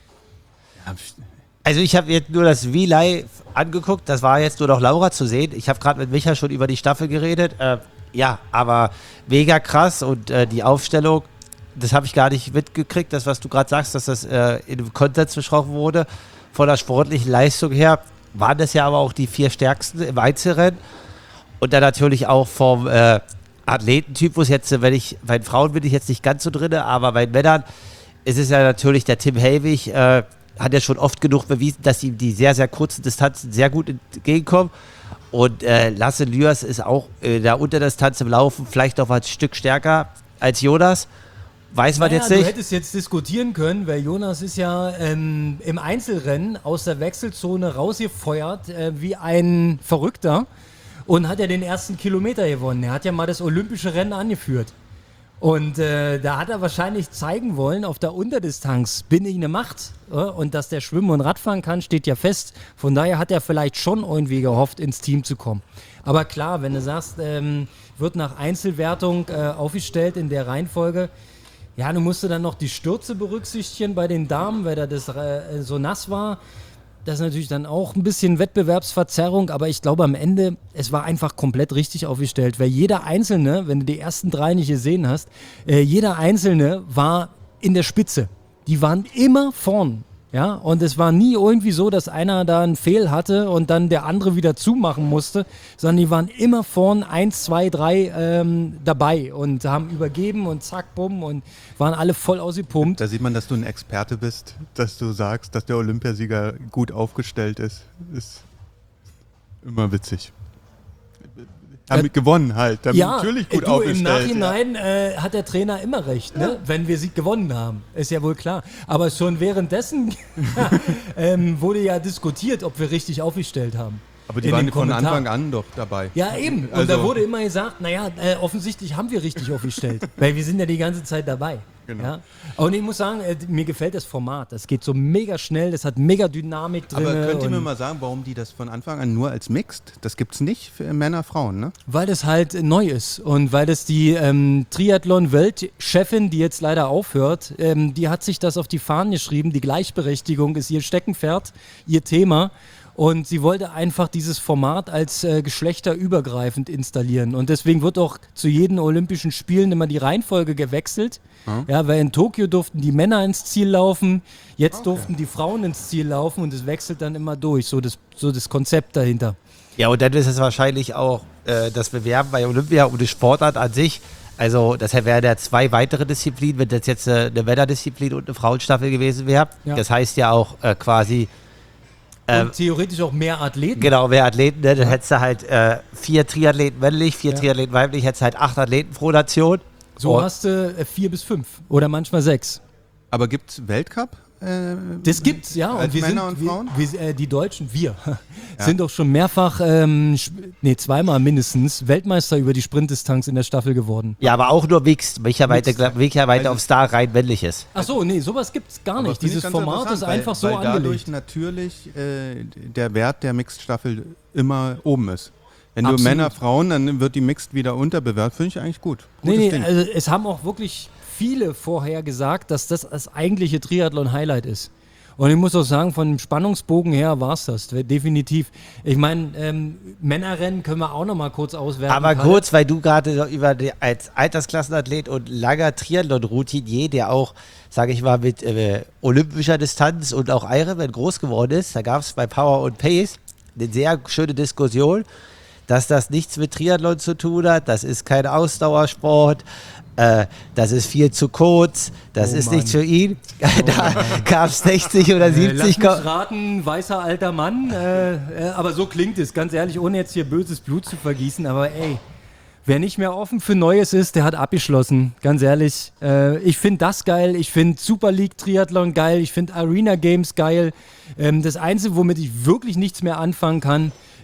Also ich habe jetzt nur das V-Live angeguckt, das war jetzt nur noch Laura zu sehen. Ich habe gerade mit Micha schon über die Staffel geredet. Äh, ja, aber mega krass und äh, die Aufstellung, das habe ich gar nicht mitgekriegt, das, was du gerade sagst, dass das äh, in einem Konsens besprochen wurde. Von der sportlichen Leistung her waren das ja aber auch die vier stärksten im Einzelrennen. Und dann natürlich auch vom äh, Athletentypus, jetzt, wenn ich, bei den Frauen bin ich jetzt nicht ganz so drin, aber bei den Männern ist es ja natürlich der Tim Helwig, äh, hat ja schon oft genug bewiesen, dass ihm die sehr, sehr kurzen Distanzen sehr gut entgegenkommen. Und äh, Lasse Lührs ist auch in der Unterdistanz im Laufen vielleicht noch mal ein Stück stärker als Jonas. Weiß man
naja,
jetzt nicht.
Du hättest jetzt diskutieren können, weil Jonas ist ja ähm, im Einzelrennen aus der Wechselzone rausgefeuert äh, wie ein Verrückter und hat ja den ersten Kilometer gewonnen. Er hat ja mal das olympische Rennen angeführt. Und äh, da hat er wahrscheinlich zeigen wollen, auf der Unterdistanz bin ich eine Macht. Äh? Und dass der schwimmen und Radfahren kann, steht ja fest. Von daher hat er vielleicht schon irgendwie gehofft, ins Team zu kommen. Aber klar, wenn du sagst, ähm, wird nach Einzelwertung äh, aufgestellt in der Reihenfolge, ja, du musst dann noch die Stürze berücksichtigen bei den Damen, weil da das äh, so nass war. Das ist natürlich dann auch ein bisschen Wettbewerbsverzerrung, aber ich glaube am Ende, es war einfach komplett richtig aufgestellt, weil jeder Einzelne, wenn du die ersten drei nicht gesehen hast, äh, jeder Einzelne war in der Spitze. Die waren immer vorn. Ja, und es war nie irgendwie so, dass einer da einen Fehl hatte und dann der andere wieder zumachen musste, sondern die waren immer vorn eins, zwei, drei ähm, dabei und haben übergeben und zack, bumm und waren alle voll ausgepumpt.
Da sieht man, dass du ein Experte bist, dass du sagst, dass der Olympiasieger gut aufgestellt ist. Ist immer witzig. Haben
Äh,
gewonnen halt, damit
Ja,
natürlich gut
du,
aufgestellt.
im Nachhinein äh, hat der Trainer immer recht, ne? Wenn wir sie gewonnen haben. Ist ja wohl klar. Aber schon währenddessen ähm, wurde ja diskutiert, ob wir richtig aufgestellt haben.
Aber die
in
waren
den
von
Kommentaren.
Anfang an doch dabei.
Ja, eben. Und
Also-
da wurde immer gesagt, naja, äh, offensichtlich haben wir richtig aufgestellt. Weil wir sind ja die ganze Zeit dabei.
Genau.
Ja? Und ich muss sagen, äh, mir gefällt das Format. Das geht so mega schnell, das hat mega Dynamik drin.
Aber könnt ihr mir mal sagen, warum die das von Anfang an nur als Mixed? Das gibt's nicht für Männer, Frauen, ne?
Weil das halt neu ist und weil das die ähm, Triathlon-Weltchefin, die jetzt leider aufhört, ähm, die hat sich das auf die Fahnen geschrieben. Die Gleichberechtigung ist ihr Steckenpferd, ihr Thema. Und sie wollte einfach dieses Format als äh, geschlechterübergreifend installieren. Und deswegen wird auch zu jeden Olympischen Spielen immer die Reihenfolge gewechselt.
Hm.
Ja, weil in Tokio durften die Männer ins Ziel laufen, jetzt durften die Frauen ins Ziel laufen und es wechselt dann immer durch. So das, so das Konzept dahinter.
Ja, und dann ist es wahrscheinlich auch äh, das Bewerben bei Olympia um die Sportart an sich. Also, das wären ja zwei weitere Disziplinen, wenn das jetzt äh, eine Männerdisziplin und eine Frauenstaffel gewesen wäre.
Ja.
Das heißt ja auch äh, quasi, Ähm,
Und theoretisch auch mehr Athleten.
genau, mehr Athleten, ne? Dann hättest du halt äh, vier Triathleten männlich, vier
Ja.
Triathleten weiblich, hättest halt acht Athleten pro Nation.
So
Und-
hast du äh, vier bis fünf oder manchmal sechs.
Aber gibt's Weltcup? Äh,
Das gibt's, ja.
Als
Und wir
Männer
sind,
und Frauen?
Wir, wir, äh, die Deutschen, wir, sind doch schon mehrfach, ähm, sp- nee, zweimal mindestens Weltmeister über die Sprintdistanz in der Staffel geworden.
Ja, aber auch nur Mixed. Micha weiter,
Mixed.
Micha weiter
Also-
auf Star rein männliches.
Ach so, nee, sowas gibt's gar
Aber
nicht.
finde ich
Dieses
ganz
Format ist
interessant,
einfach
weil,
so
weil dadurch
angelegt.
natürlich äh, der Wert der Mixed-Staffel immer oben ist. Wenn du
Absolut.
Männer, Frauen, dann wird die Mixed wieder unterbewertet. Finde ich eigentlich gut.
Nee,
Gutes
nee,
Ding.
also es haben auch wirklich viele vorher gesagt, dass das das eigentliche Triathlon-Highlight ist. Und ich muss auch sagen, von dem Spannungsbogen her war es das, definitiv. Ich meine, ähm, Männerrennen können wir auch noch mal kurz auswerten.
Aber
Kalle.
kurz, weil du gerade so über die, als Altersklassenathlet und langer Triathlon-Routinier, der auch, sage ich mal, mit äh, olympischer Distanz und auch Ironman groß geworden ist, da gab es bei Power und Pace eine sehr schöne Diskussion, dass das nichts mit Triathlon zu tun hat, das ist kein Ausdauersport, äh, das ist viel zu kurz, das
Oh
ist
Mann.
nichts für ihn. Da gab es sechzig oder
Äh,
siebzig.
Lass mich raten, weißer alter Mann. Äh, äh, aber so klingt es, ganz ehrlich, ohne jetzt hier böses Blut zu vergießen. Aber ey, wer nicht mehr offen für Neues ist, der hat abgeschlossen. Ganz ehrlich. Äh, ich finde das geil. Ich finde Super League Triathlon geil. Ich finde Arena Games geil. Ähm, das Einzige, womit ich wirklich nichts mehr anfangen kann,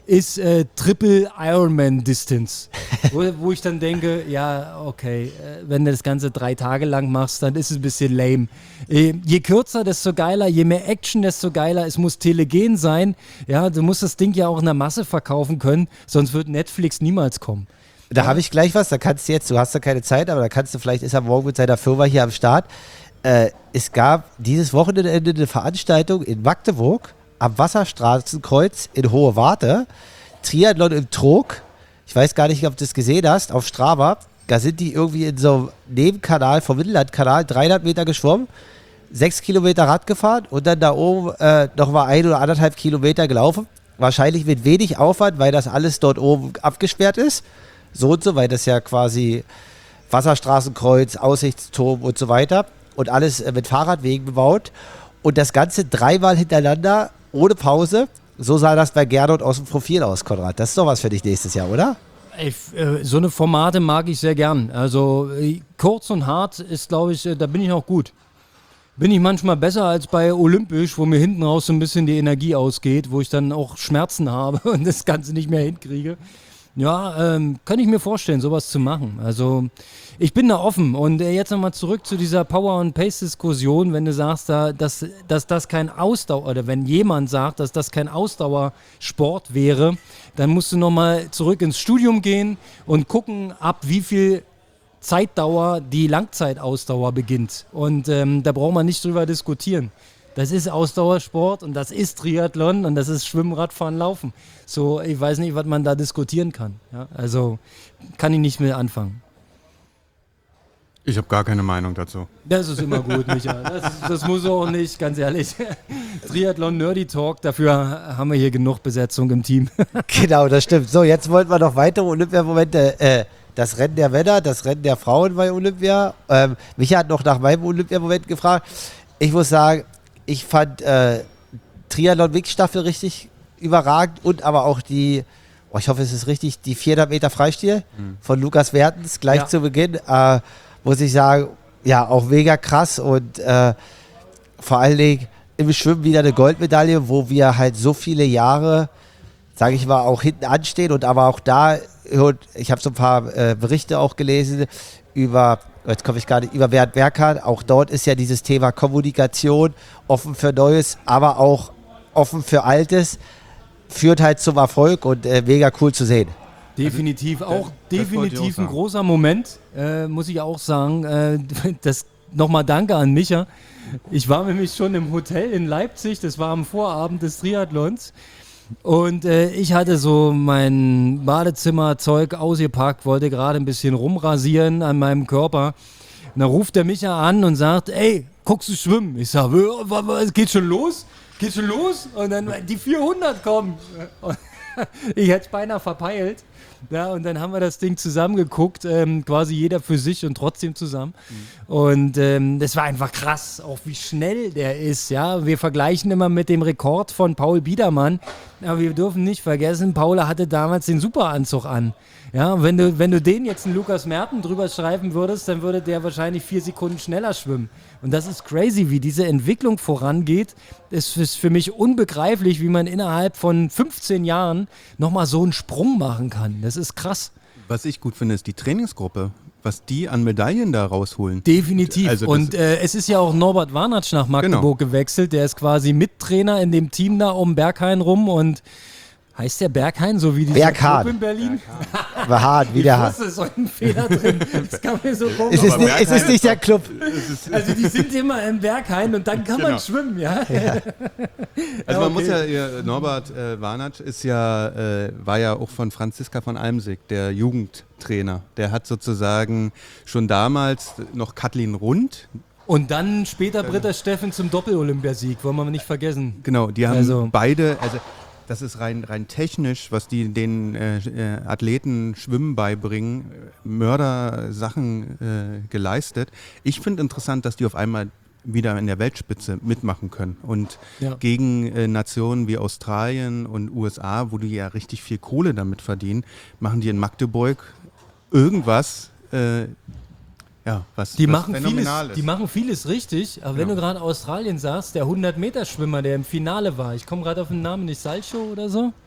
ist äh, Triple Ironman Distance. wo, wo ich dann denke, ja, okay, äh, wenn du das Ganze drei Tage lang machst, dann ist es ein bisschen lame. Äh, je kürzer, desto geiler, je mehr Action, desto geiler. Es muss telegen sein. Ja, du musst das Ding ja auch in der Masse verkaufen können, sonst wird Netflix niemals kommen.
Da habe ich gleich was, da kannst du jetzt, du hast ja keine Zeit, aber da kannst du, vielleicht ist er morgen mit seiner Firma hier am Start. Äh, es gab dieses Wochenende eine Veranstaltung in Magdeburg am Wasserstraßenkreuz in Hohe Warte, Triathlon im Trog. Ich weiß gar nicht, ob du das gesehen hast, auf Strava. Da sind die irgendwie in so einem Nebenkanal vom Mittellandkanal dreihundert Meter geschwommen, sechs Kilometer Rad gefahren und dann da oben äh, nochmal ein oder anderthalb Kilometer gelaufen. Wahrscheinlich mit wenig Aufwand, weil das alles dort oben abgesperrt ist. So und so, weil das ja quasi Wasserstraßenkreuz, Aussichtsturm und so weiter und alles äh, mit Fahrradwegen bebaut. Und das Ganze dreimal hintereinander, ohne Pause. So sah das bei Gernot aus dem Profil aus, Konrad. Das ist doch was für dich nächstes Jahr, oder?
Ey, äh, so eine Formate mag ich sehr gern. Also äh, kurz und hart ist, glaube ich, äh, da bin ich auch gut. Bin ich manchmal besser als bei Olympisch, wo mir hinten raus so ein bisschen die Energie ausgeht, wo ich dann auch Schmerzen habe und das Ganze nicht mehr hinkriege. Ja, ähm, kann ich mir vorstellen, sowas zu machen. Also ich bin da offen. Und äh, jetzt nochmal zurück zu dieser Power- und Pace-Diskussion, wenn du sagst, da, dass, dass das kein Ausdauer, oder wenn jemand sagt, dass das kein Ausdauersport wäre, dann musst du nochmal zurück ins Studium gehen und gucken, ab wie viel Zeitdauer die Langzeitausdauer beginnt. Und ähm, da braucht man nicht drüber diskutieren. Das ist Ausdauersport und das ist Triathlon und das ist Schwimmen, Radfahren, Laufen. So, ich weiß nicht, was man da diskutieren kann. Ja, also kann ich nicht mehr anfangen.
Ich habe gar keine Meinung dazu.
Das ist immer gut, Micha. Das, das muss auch nicht, ganz ehrlich. Triathlon Nerdy Talk, dafür haben wir hier genug Besetzung im Team.
Genau, das stimmt. So, jetzt wollten wir noch weitere Olympiamomente. Äh, das Rennen der Männer, das Rennen der Frauen bei Olympia. Ähm, Micha hat noch nach meinem Olympiamoment gefragt. Ich muss sagen, ich fand äh, Triathlon-Mix-Staffel richtig überragend und aber auch die, oh, ich hoffe, es ist richtig, die vierhundert Meter Freistil mhm. von Lukas Wertens gleich ja. zu Beginn. Äh, muss ich sagen, ja, auch mega krass und äh, vor allen Dingen im Schwimmen wieder eine Goldmedaille, wo wir halt so viele Jahre, sage ich mal, auch hinten anstehen und aber auch da, ich habe so ein paar äh, Berichte auch gelesen über, jetzt komme ich gar nicht, über Bernd Berghahn, auch dort ist ja dieses Thema Kommunikation, offen für Neues, aber auch offen für Altes, führt halt zum Erfolg und äh, mega cool zu sehen.
Definitiv, also, auch das, definitiv das ein großer Moment, äh, muss ich auch sagen. Äh, das nochmal danke an Micha. Ich war nämlich schon im Hotel in Leipzig, das war am Vorabend des Triathlons. Und äh, ich hatte so mein Badezimmerzeug ausgepackt, wollte gerade ein bisschen rumrasieren an meinem Körper. Und dann ruft der Micha an und sagt, ey, guckst du schwimmen? Ich sage, geht schon los? Geht schon los? Und dann die vierhundert kommen. Ich hätte es beinahe verpeilt. Ja, und dann haben wir das Ding zusammengeguckt, ähm, quasi jeder für sich und trotzdem zusammen. Mhm. Und ähm, das war einfach krass, auch wie schnell der ist. Ja, wir vergleichen immer mit dem Rekord von Paul Biedermann, aber wir dürfen nicht vergessen, Paul hatte damals den Superanzug an. Ja, wenn du, wenn du den jetzt einen Lukas Merten drüber schreiben würdest, dann würde der wahrscheinlich vier Sekunden schneller schwimmen. Und das ist crazy, wie diese Entwicklung vorangeht. Es ist für mich unbegreiflich, wie man innerhalb von fünfzehn Jahren nochmal so einen Sprung machen kann. Das ist krass.
Was ich gut finde, ist die Trainingsgruppe. Was die an Medaillen da rausholen.
Definitiv. Also und äh, es ist ja auch Norbert Warnatsch nach Magdeburg genau. gewechselt. Der ist quasi Mittrainer in dem Team da um Berghain rum und heißt der Berghain, so wie dieser Club in Berlin?
War hart, wie der hart.
Ich wusste, es ist ein Fehler drin. Das kann mir so komisch.
Es ist nicht, es ist nicht der Club.
Also die sind immer im Berghain und dann kann genau. man schwimmen, ja. ja.
Also man okay. muss ja, ihr, Norbert äh, Warnatsch ist ja, äh, war ja auch von Franziska von Almsick, der Jugendtrainer. Der hat sozusagen schon damals noch Kathleen Rund.
Und dann später Britta Steffen zum Doppel-Olympiasieg, wollen wir nicht vergessen.
Genau, die haben
also.
beide, also das ist rein, rein technisch, was die den äh, Athleten Schwimmen beibringen, Mördersachen äh, geleistet. Ich finde interessant, dass die auf einmal wieder in der Weltspitze mitmachen können. Und ja. gegen äh, Nationen wie Australien und U S A, wo die ja richtig viel Kohle damit verdienen, machen die in Magdeburg irgendwas, äh, ja, was,
die,
was
machen vieles, ist. die machen vieles richtig, aber genau. wenn du gerade Australien sagst, der hundert Meter Schwimmer, der im Finale war, ich komme gerade auf den Namen nicht, Salcho oder so,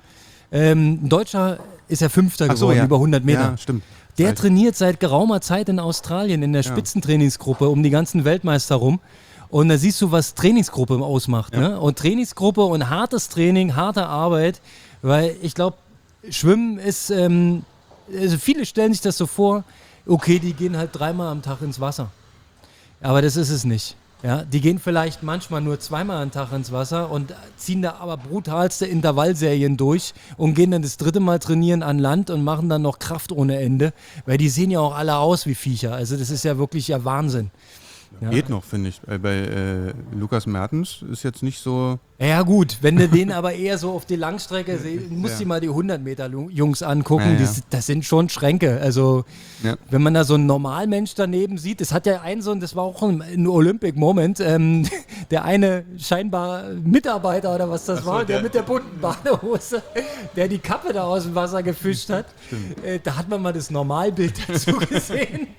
Ähm, ein Deutscher ist ja Fünfter
Ach so,
geworden,
ja.
über hundert Meter.
Ja, stimmt.
Der
Weiß ich.
trainiert seit geraumer Zeit in Australien in der
Ja.
Spitzentrainingsgruppe um die ganzen Weltmeister rum. Und da siehst du, was Trainingsgruppe ausmacht.
Ja.
Ne? Und Trainingsgruppe und hartes Training, harte Arbeit. Weil ich glaube, Schwimmen ist, ähm, also viele stellen sich das so vor, okay, die gehen halt dreimal am Tag ins Wasser. Aber das ist es nicht. Ja, die gehen vielleicht manchmal nur zweimal am Tag ins Wasser und ziehen da aber brutalste Intervallserien durch und gehen dann das dritte Mal trainieren an Land und machen dann noch Kraft ohne Ende, weil die sehen ja auch alle aus wie Viecher. Also das ist ja wirklich ja Wahnsinn. Ja.
Geht noch, finde ich. Bei, bei äh, Lukas Mertens ist jetzt nicht so.
Ja gut, wenn du den aber eher so auf die Langstrecke siehst, musst du
Ja.
dir mal die hundert Meter Jungs angucken,
Ja, ja.
Die, das sind schon Schränke. Also
Ja.
wenn man da so einen Normalmensch daneben sieht, das hat ja einen so, und das war auch ein, ein Olympic Moment, ähm, der eine scheinbar Mitarbeiter oder was das
Ach so,
war, der,
der-
mit der bunten Badehose, der die Kappe da aus dem Wasser gefischt hat, äh, da hat man mal das Normalbild dazu gesehen.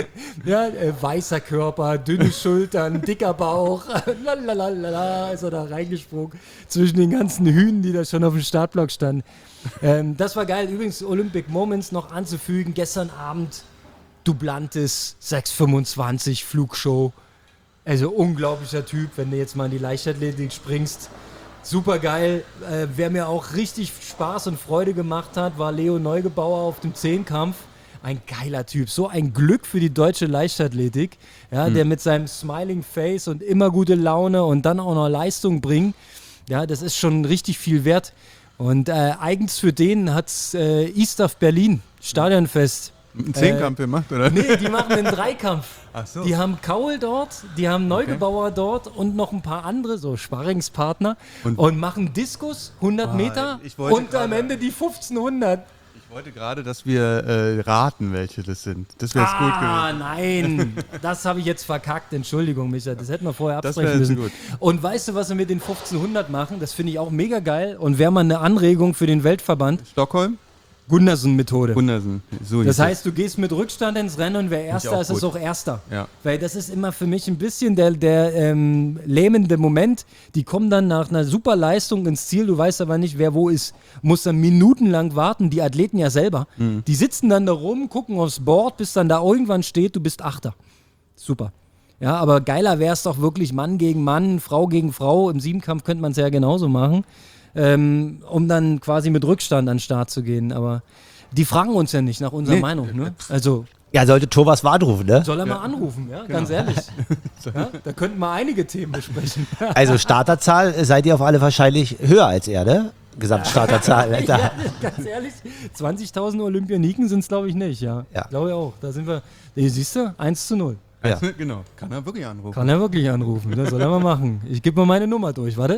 Ja, äh, weißer Körper, dünne Schultern, dicker Bauch, lalalala, ist er da reingesprungen zwischen den ganzen Hühnen, die da schon auf dem Startblock standen. Ähm, das war geil. Übrigens, Olympic Moments noch anzufügen. Gestern Abend Duplantis, sechs fünfundzwanzig, Flugshow. Also unglaublicher Typ, wenn du jetzt mal in die Leichtathletik springst. Super geil. Äh, wer mir auch richtig Spaß und Freude gemacht hat, war Leo Neugebauer auf dem Zehnkampf. Ein geiler Typ. So ein Glück für die deutsche Leichtathletik, ja, der mit seinem Smiling Face und immer gute Laune und dann auch noch Leistung bringt. Ja, das ist schon richtig viel wert. Und äh, eigens für den hat äh, ISTAF Berlin, Stadionfest.
Einen Zehnkampf gemacht, oder?
Nee, die machen einen Dreikampf.
Ach so.
Die haben Kaul dort, die haben Neugebauer dort und noch ein paar andere, so Sparringspartner. Und,
Und-
machen Diskus, hundert
Ah,
Meter
ich wollte
und am
gerade-
Ende die fünfzehnhundert.
Ich wollte gerade, dass wir äh, raten, welche das sind. Das wäre jetzt gut
Ah,
gewesen.
nein, das habe ich jetzt verkackt. Entschuldigung, Micha, das hätten wir vorher
Das
absprechen
wäre jetzt
müssen.
gut.
Und weißt du, was wir mit den fünfzehnhundert machen? Das finde ich auch mega geil und wäre mal eine Anregung für den Weltverband.
Stockholm?
Gundersen-Methode.
Gundersen. So
Das
hieß es.
heißt, du gehst mit Rückstand ins Rennen und wer Erster
auch
ist, ist
gut.
auch Erster.
Ja.
Weil das ist immer für mich ein bisschen der, der ähm, lähmende Moment. Die kommen dann nach einer super Leistung ins Ziel, du weißt aber nicht, wer wo ist. Muss dann minutenlang warten, die Athleten ja selber.
Mhm.
Die sitzen dann da rum, gucken aufs Board, bis dann da irgendwann steht, du bist Achter. Super. Ja, aber geiler wäre es doch wirklich Mann gegen Mann, Frau gegen Frau. Im Siebenkampf könnte man es ja genauso machen, ähm, um dann quasi mit Rückstand an den Start zu gehen. Aber die fragen uns ja nicht nach unserer
Nee.
Meinung. Ne? Also
Ja, sollte Thomas Ward rufen, ne?
soll er mal anrufen, ja, ganz ehrlich. Ja, da könnten wir einige Themen besprechen.
Also Starterzahl äh, seid ihr auf alle wahrscheinlich höher als er, ne? Gesamtstarterzahl. Da-
Ja, ganz ehrlich, zwanzigtausend Olympioniken sind es, glaube ich, nicht. Ja,
Ja.
glaube ich auch. Da sind wir, nee, siehst du, eins zu null.
Ja.
Genau. Kann er wirklich anrufen.
Kann er wirklich anrufen, das soll er mal machen. Ich gebe mal meine Nummer durch, warte.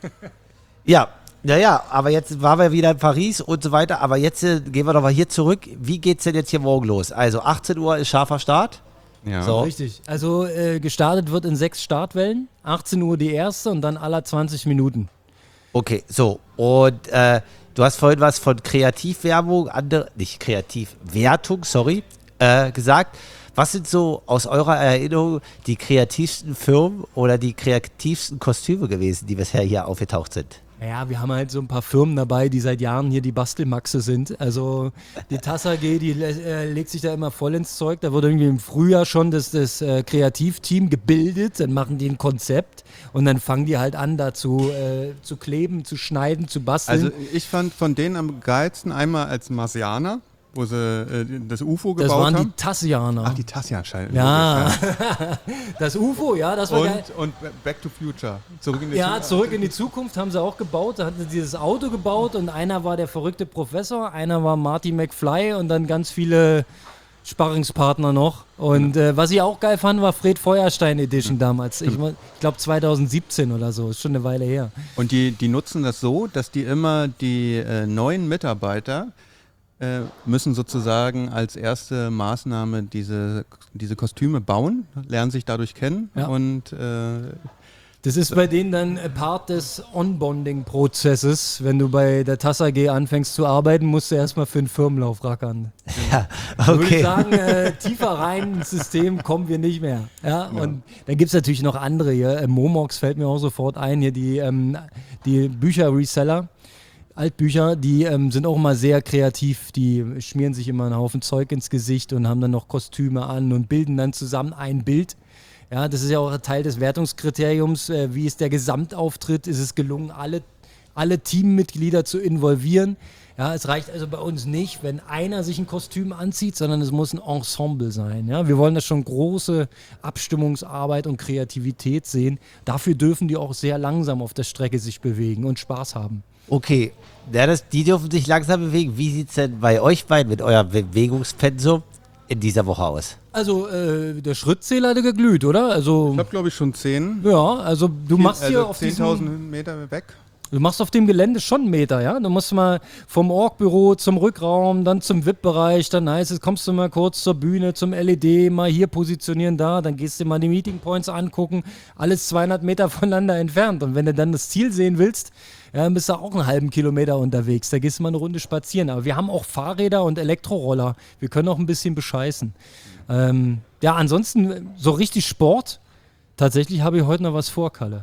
Ja, naja, aber jetzt waren wir wieder in Paris und so weiter. Aber jetzt äh, gehen wir doch mal hier zurück. Wie geht's denn jetzt hier morgen los? Also achtzehn Uhr ist scharfer Start.
Ja.
So.
Richtig. Also äh, gestartet wird in sechs Startwellen, achtzehn Uhr die erste und dann aller zwanzig Minuten.
Okay, so. Und äh, du hast vorhin was von Kreativwerbung, andere, nicht Kreativwertung, sorry, äh, gesagt. Was sind so aus eurer Erinnerung die kreativsten Firmen oder die kreativsten Kostüme gewesen, die bisher hier aufgetaucht sind?
Ja, wir haben halt so ein paar Firmen dabei, die seit Jahren hier die Bastelmaxe sind. Also die Tassa G, die äh, legt sich da immer voll ins Zeug. Da wird irgendwie im Frühjahr schon das, das äh, Kreativteam gebildet. Dann machen die ein Konzept und dann fangen die halt an, da zu, äh, zu kleben, zu schneiden, zu basteln.
Also ich fand von denen am geilsten einmal als Marsianer, wo sie äh, das U F O
das
gebaut
waren die
haben.
Tassianer.
Ach, die Tassia scheint.
ja, das U F O, ja, das war
Und,
geil.
und Back to Future. Zurück in die
Ja,
Zukunft.
zurück in die Zukunft haben sie auch gebaut. Da hatten sie dieses Auto gebaut und einer war der verrückte Professor, einer war Marty McFly und dann ganz viele Sparringspartner noch. Und äh, was ich auch geil fand, war Fred Feuerstein Edition damals. Ich, ich glaube zwanzig siebzehn oder so, ist schon eine Weile her.
Und die, die nutzen das so, dass die immer die äh, neuen Mitarbeiter äh, müssen sozusagen als erste Maßnahme diese, diese Kostüme bauen, lernen sich dadurch kennen
Ja.
und äh,
Das ist bei denen dann äh, Part des Onboarding-Prozesses. Wenn du bei der Tassa G anfängst zu arbeiten, musst du erstmal für einen Firmenlauf rackern.
Ja,
Würde ich
okay.
sagen, äh, tiefer rein ins System kommen wir nicht mehr. Ja, und dann gibt es natürlich noch andere hier. Äh, Momox fällt mir auch sofort ein, hier die, ähm, die Bücher-Reseller. Altbücher, die ähm, sind auch immer sehr kreativ, die schmieren sich immer einen Haufen Zeug ins Gesicht und haben dann noch Kostüme an und bilden dann zusammen ein Bild. Ja, das ist ja auch Teil des Wertungskriteriums, äh, wie ist der Gesamtauftritt, ist es gelungen, alle, alle Teammitglieder zu involvieren. Ja, es reicht also bei uns nicht, wenn einer sich ein Kostüm anzieht, sondern es muss ein Ensemble sein. Ja, wir wollen da schon große Abstimmungsarbeit und Kreativität sehen. Dafür dürfen die auch sehr langsam auf der Strecke sich bewegen und Spaß haben.
Okay, ja, das, die dürfen sich langsam bewegen. Wie sieht es denn bei euch beiden mit eurem Bewegungspensum in dieser Woche aus?
Also, äh, der Schrittzähler hat geglüht, oder? Also,
Ich habe, glaube ich, schon zehn.
ja, also du machst hier
also
auf diesem,
zehntausend Meter weg.
du machst auf dem Gelände schon einen Meter, ja? Du musst mal vom Org-Büro zum Rückraum, dann zum V I P-Bereich, dann heißt es, kommst du mal kurz zur Bühne, zum L E D, mal hier positionieren, da, dann gehst du mal die Meeting Points angucken, alles zweihundert Meter voneinander entfernt. Und wenn du dann das Ziel sehen willst, ja, dann bist du auch einen halben Kilometer unterwegs. Da gehst du mal eine Runde spazieren. Aber wir haben auch Fahrräder und Elektroroller. Wir können auch ein bisschen bescheißen. Ähm, ja, ansonsten so richtig Sport. Tatsächlich habe ich heute noch was vor, Kalle.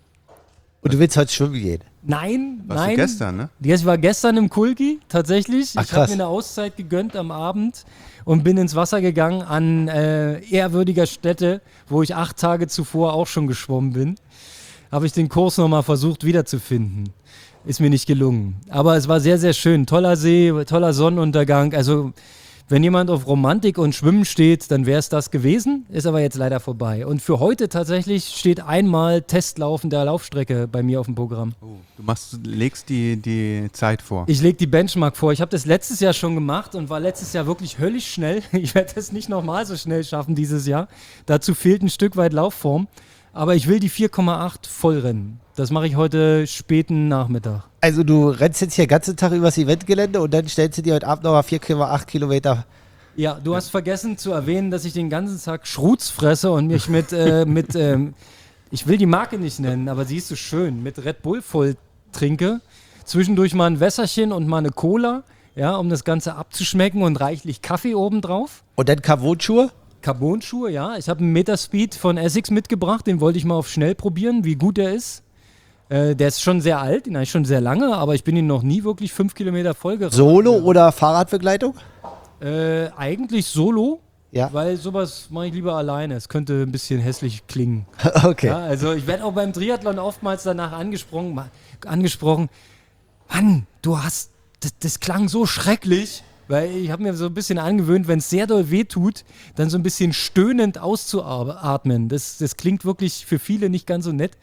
Und du willst heute schwimmen gehen?
Nein,
Warst
nein.
du gestern, ne?
Ich war gestern im Kulki, tatsächlich.
Ach,
ich habe
krass.
mir eine Auszeit gegönnt am Abend und bin ins Wasser gegangen an äh, ehrwürdiger Stätte, wo ich acht Tage zuvor auch schon geschwommen bin. Habe ich den Kurs nochmal versucht wiederzufinden. Ist mir nicht gelungen. Aber es war sehr, sehr schön. Toller See, toller Sonnenuntergang. Also wenn jemand auf Romantik und Schwimmen steht, dann wäre es das gewesen. Ist aber jetzt leider vorbei. Und für heute tatsächlich steht einmal Testlaufen der Laufstrecke bei mir auf dem Programm.
Oh, du machst, legst die, die Zeit vor.
Ich lege die Benchmark vor. Ich habe das letztes Jahr schon gemacht und war letztes Jahr wirklich höllisch schnell. Ich werde das nicht nochmal so schnell schaffen dieses Jahr. Dazu fehlt ein Stück weit Laufform. Aber ich will die vier Komma acht voll rennen. Das mache ich heute späten Nachmittag.
Also du rennst jetzt hier den ganzen Tag übers Eventgelände und dann stellst du dir heute Abend nochmal vier Komma acht Kilometer.
Ja, du hast vergessen zu erwähnen, dass ich den ganzen Tag Schrutz fresse und mich mit, äh, mit ähm, ich will die Marke nicht nennen, aber sie ist so schön, mit Red Bull voll trinke. Zwischendurch mal ein Wässerchen und mal eine Cola, ja, um das Ganze abzuschmecken und reichlich Kaffee obendrauf.
Und dann Carbon-Schuhe?
Carbon-Schuhe, ja. Ich habe einen Metaspeed von Essex mitgebracht, den wollte ich mal auf schnell probieren, wie gut der ist. Äh, der ist schon sehr alt, den habe ich schon sehr lange, aber ich bin ihn noch nie wirklich fünf Kilometer voll gerannt.
Solo oder Fahrradbegleitung?
Äh, eigentlich solo,
Ja.
weil sowas mache ich lieber alleine. Es könnte ein bisschen hässlich klingen.
Okay.
Ja, also ich werde auch beim Triathlon oftmals danach angesprochen, ma- angesprochen, Mann, du hast, das, das klang so schrecklich. Weil ich habe mir so ein bisschen angewöhnt, wenn es sehr doll weh tut, dann so ein bisschen stöhnend auszuatmen. Das, das klingt wirklich für viele nicht ganz so nett.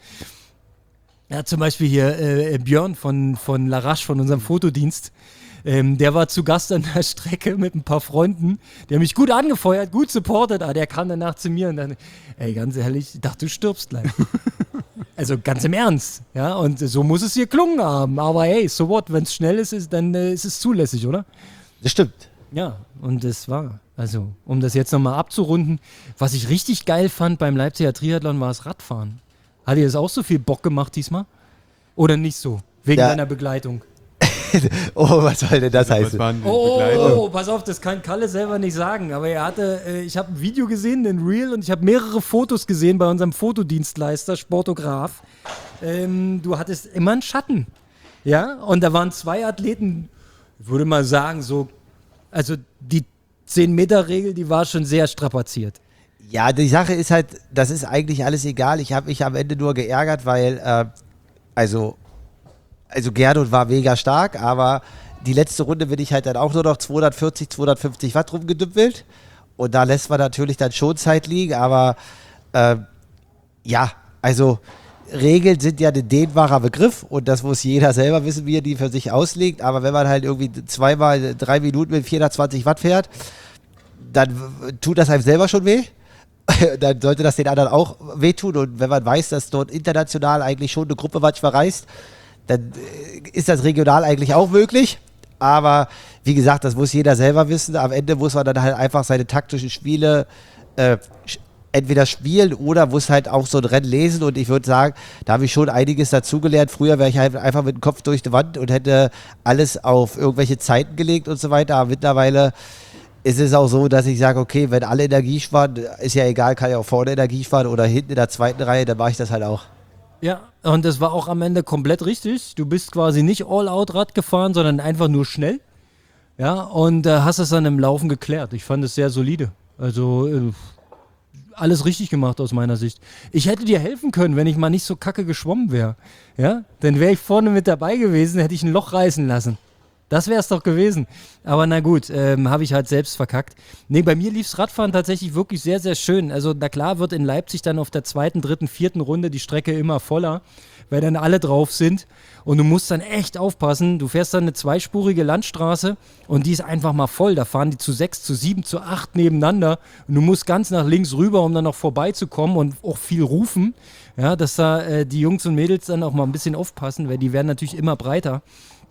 Ja, zum Beispiel hier äh, Björn von, von Larache, von unserem Fotodienst. Ähm, der war zu Gast an der Strecke mit ein paar Freunden. Der mich gut angefeuert, gut supportet. Aber der kam danach zu mir und dann, ey, ganz ehrlich, ich dachte, du stirbst gleich. Also ganz im Ernst. Ja, und so muss es hier klungen haben. Aber hey, so what, wenn es schnell ist, ist dann äh, ist es zulässig, oder?
Das stimmt.
Ja, und das war, also, um das jetzt nochmal abzurunden, was ich richtig geil fand beim Leipziger Triathlon war das Radfahren. Hat dir das auch so viel Bock gemacht diesmal? Oder nicht so? Wegen
Ja.
deiner Begleitung?
Oh, was soll denn das
Was
heißen?
waren die
Oh,
Begleitung?
oh, oh, pass auf, das kann Kalle selber nicht sagen, aber er hatte, äh, ich habe ein Video gesehen, ein Reel, und ich habe mehrere Fotos gesehen bei unserem Fotodienstleister, Sportograf. Ähm, du hattest immer einen Schatten, ja, und da waren zwei Athleten, ich würde mal sagen, so, also die zehn-Meter-Regel, die war schon sehr strapaziert.
Ja, die Sache ist halt, das ist eigentlich alles egal. Ich habe mich am Ende nur geärgert, weil, äh, also, also Gerdut war mega stark, aber die letzte Runde bin ich halt dann auch nur noch zweihundertvierzig, zweihundertfünfzig Watt rumgedümpelt. Und da lässt man natürlich dann schon Zeit liegen, aber äh, ja, also Regeln sind ja ein dehnbarer Begriff und das muss jeder selber wissen, wie er die für sich auslegt. Aber wenn man halt irgendwie zweimal drei Minuten mit vierhundertzwanzig Watt fährt, dann w- tut das einem selber schon weh. Dann sollte das den anderen auch wehtun. Und wenn man weiß, dass dort international eigentlich schon eine Gruppe manchmal reist, dann äh, ist das regional eigentlich auch möglich. Aber wie gesagt, das muss jeder selber wissen. Am Ende muss man dann halt einfach seine taktischen Spiele äh, sch- entweder spielen oder muss halt auch so ein Rennen lesen. Und ich würde sagen, da habe ich schon einiges dazugelernt. Früher wäre ich halt einfach mit dem Kopf durch die Wand und hätte alles auf irgendwelche Zeiten gelegt und so weiter. Aber mittlerweile ist es auch so, dass ich sage, okay, wenn alle Energie sparen, ist ja egal, kann ja auch vorne Energie sparen oder hinten in der zweiten Reihe, dann mache ich das halt auch.
Ja, und das war auch am Ende komplett richtig. Du bist quasi nicht All-Out-Rad gefahren, sondern einfach nur schnell. Ja, und äh, hast es dann im Laufen geklärt. Ich fand es sehr solide. Also äh, alles richtig gemacht aus meiner Sicht. Ich hätte dir helfen können, wenn ich mal nicht so kacke geschwommen wäre. Ja, dann wäre ich vorne mit dabei gewesen, hätte ich ein Loch reißen lassen. Das wäre es doch gewesen. Aber na gut, ähm, habe ich halt selbst verkackt. Nee, bei mir lief's Radfahren tatsächlich wirklich sehr, sehr schön. Also na klar wird in Leipzig dann auf der zweiten, dritten, vierten Runde die Strecke immer voller, weil dann alle drauf sind. Und du musst dann echt aufpassen. Du fährst dann eine zweispurige Landstraße und die ist einfach mal voll. Da fahren die zu sechs, zu sieben, zu acht nebeneinander. Und du musst ganz nach links rüber, um dann noch vorbeizukommen und auch viel rufen. Ja, dass da äh, die Jungs und Mädels dann auch mal ein bisschen aufpassen, weil die werden natürlich immer breiter.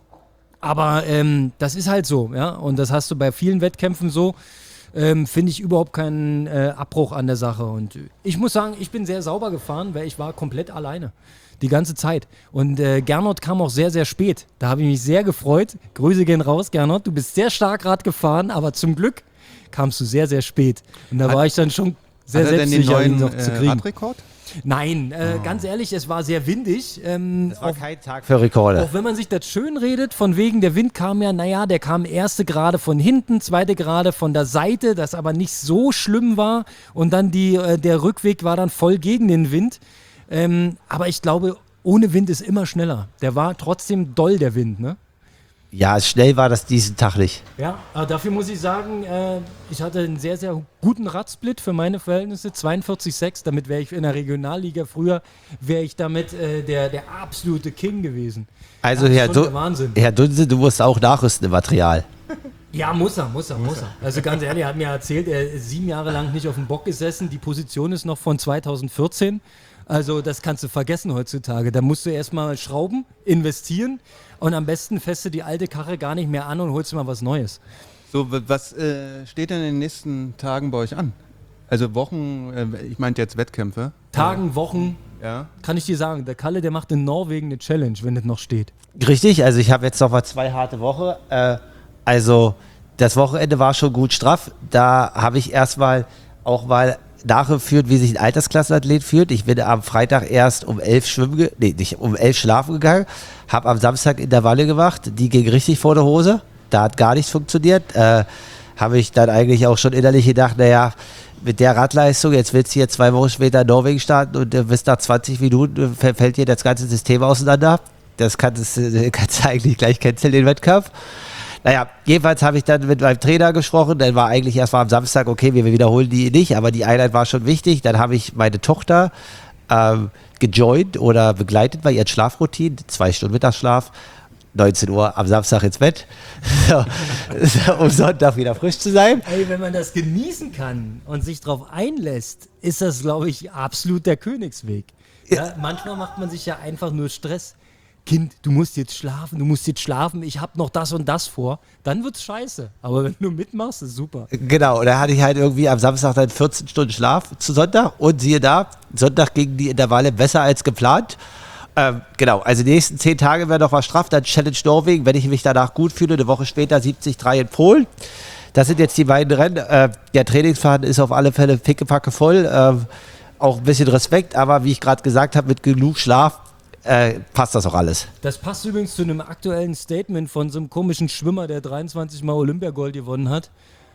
Aber ähm, das ist halt so, ja, und das hast du bei vielen Wettkämpfen so, ähm, finde ich überhaupt keinen äh, Abbruch an der Sache. Und ich muss sagen, ich bin sehr sauber gefahren, weil ich war komplett alleine, die ganze Zeit. Und äh, Gernot kam auch sehr, sehr spät. Da habe ich mich sehr gefreut. Grüße gehen raus, Gernot, du bist sehr stark Rad gefahren, aber zum Glück kamst du sehr, sehr spät. Und da
hat,
war ich dann schon sehr
hat er
selbstsicher,
denn den
ihn
neuen
noch zu
äh,
kriegen.
Radrekord?
Nein, äh, oh. ganz ehrlich, es war sehr windig. Ähm,
Das war kein Tag für Rekorde.
Auch wenn man sich das schön redet, von wegen der Wind kam ja, naja, der kam erste gerade von hinten, zweite gerade von der Seite, das aber nicht so schlimm war und dann die, äh, der Rückweg war dann voll gegen den Wind. Ähm, aber ich glaube, ohne Wind ist immer schneller. Der war trotzdem doll, der Wind, ne?
Ja, schnell war das diesen Tag nicht.
Ja, aber dafür muss ich sagen, äh, ich hatte einen sehr, sehr guten Radsplit für meine Verhältnisse, zweiundvierzig Komma sechs, damit wäre ich in der Regionalliga früher, wäre ich damit äh, der, der absolute King gewesen.
Also
das
Herr,
ist schon
du,
der Wahnsinn.
Herr Dunse, du musst auch nachrüsten im Material.
Ja, muss er, muss er, muss er. Also ganz ehrlich, er hat mir erzählt, er ist sieben Jahre lang nicht auf dem Bock gesessen, die Position ist noch von zweitausendvierzehn. Also das kannst du vergessen heutzutage. Da musst du erstmal schrauben, investieren und am besten fährst du die alte Karre gar nicht mehr an und holst mal was Neues.
So, w- was äh, steht denn in den nächsten Tagen bei euch an? Also Wochen, äh, ich meinte jetzt Wettkämpfe.
Tagen, Wochen,
Ja.
kann ich dir sagen, der Kalle, der macht in Norwegen eine Challenge, wenn das noch steht.
Richtig, also ich habe jetzt noch mal zwei harte Wochen. Äh, also das Wochenende war schon gut straff. Da habe ich erstmal auch mal nachgeführt, wie sich ein Altersklassenathlet fühlt. Ich bin am Freitag erst um elf schwimmen, ge- nee, nicht um elf schlafen gegangen, habe am Samstag Intervalle gemacht, die ging richtig vor der Hose. Da hat gar nichts funktioniert. Äh, habe ich dann eigentlich auch schon innerlich gedacht, naja, mit der Radleistung, jetzt willst du hier zwei Wochen später in Norwegen starten und äh, bis nach zwanzig Minuten äh, fällt dir das ganze System auseinander. Das kannst, äh, kannst du eigentlich gleich canceln, den Wettkampf. Naja, jedenfalls habe ich dann mit meinem Trainer gesprochen, dann war eigentlich erst mal am Samstag, okay, wir wiederholen die nicht, aber die Einheit war schon wichtig. Dann habe ich meine Tochter ähm, gejoint oder begleitet bei ihren Schlafroutinen, zwei Stunden Mittagsschlaf, neunzehn Uhr am Samstag ins Bett, so, so, um Sonntag wieder frisch zu sein.
Ey, wenn man das genießen kann und sich darauf einlässt, ist das, glaube ich, absolut der Königsweg. Ja, manchmal macht man sich ja einfach nur Stress. Kind, du musst jetzt schlafen, du musst jetzt schlafen, ich habe noch das und das vor. Dann wird's scheiße. Aber wenn du mitmachst, ist super.
Genau, und da hatte ich halt irgendwie am Samstag dann vierzehn Stunden Schlaf zu Sonntag und siehe da, Sonntag gingen die Intervalle besser als geplant. Ähm, genau, also die nächsten zehn Tage wäre noch was straff, dann Challenge Norwegen, wenn ich mich danach gut fühle, eine Woche später siebzig Komma drei in Polen. Das sind jetzt die beiden Rennen. Äh, der Trainingsplan ist auf alle Fälle pickepacke voll, äh, auch ein bisschen Respekt, aber wie ich gerade gesagt habe, mit genug Schlaf äh, passt das auch alles.
Das passt übrigens zu einem aktuellen Statement von so einem komischen Schwimmer, der dreiundzwanzig Mal Olympiagold gewonnen hat.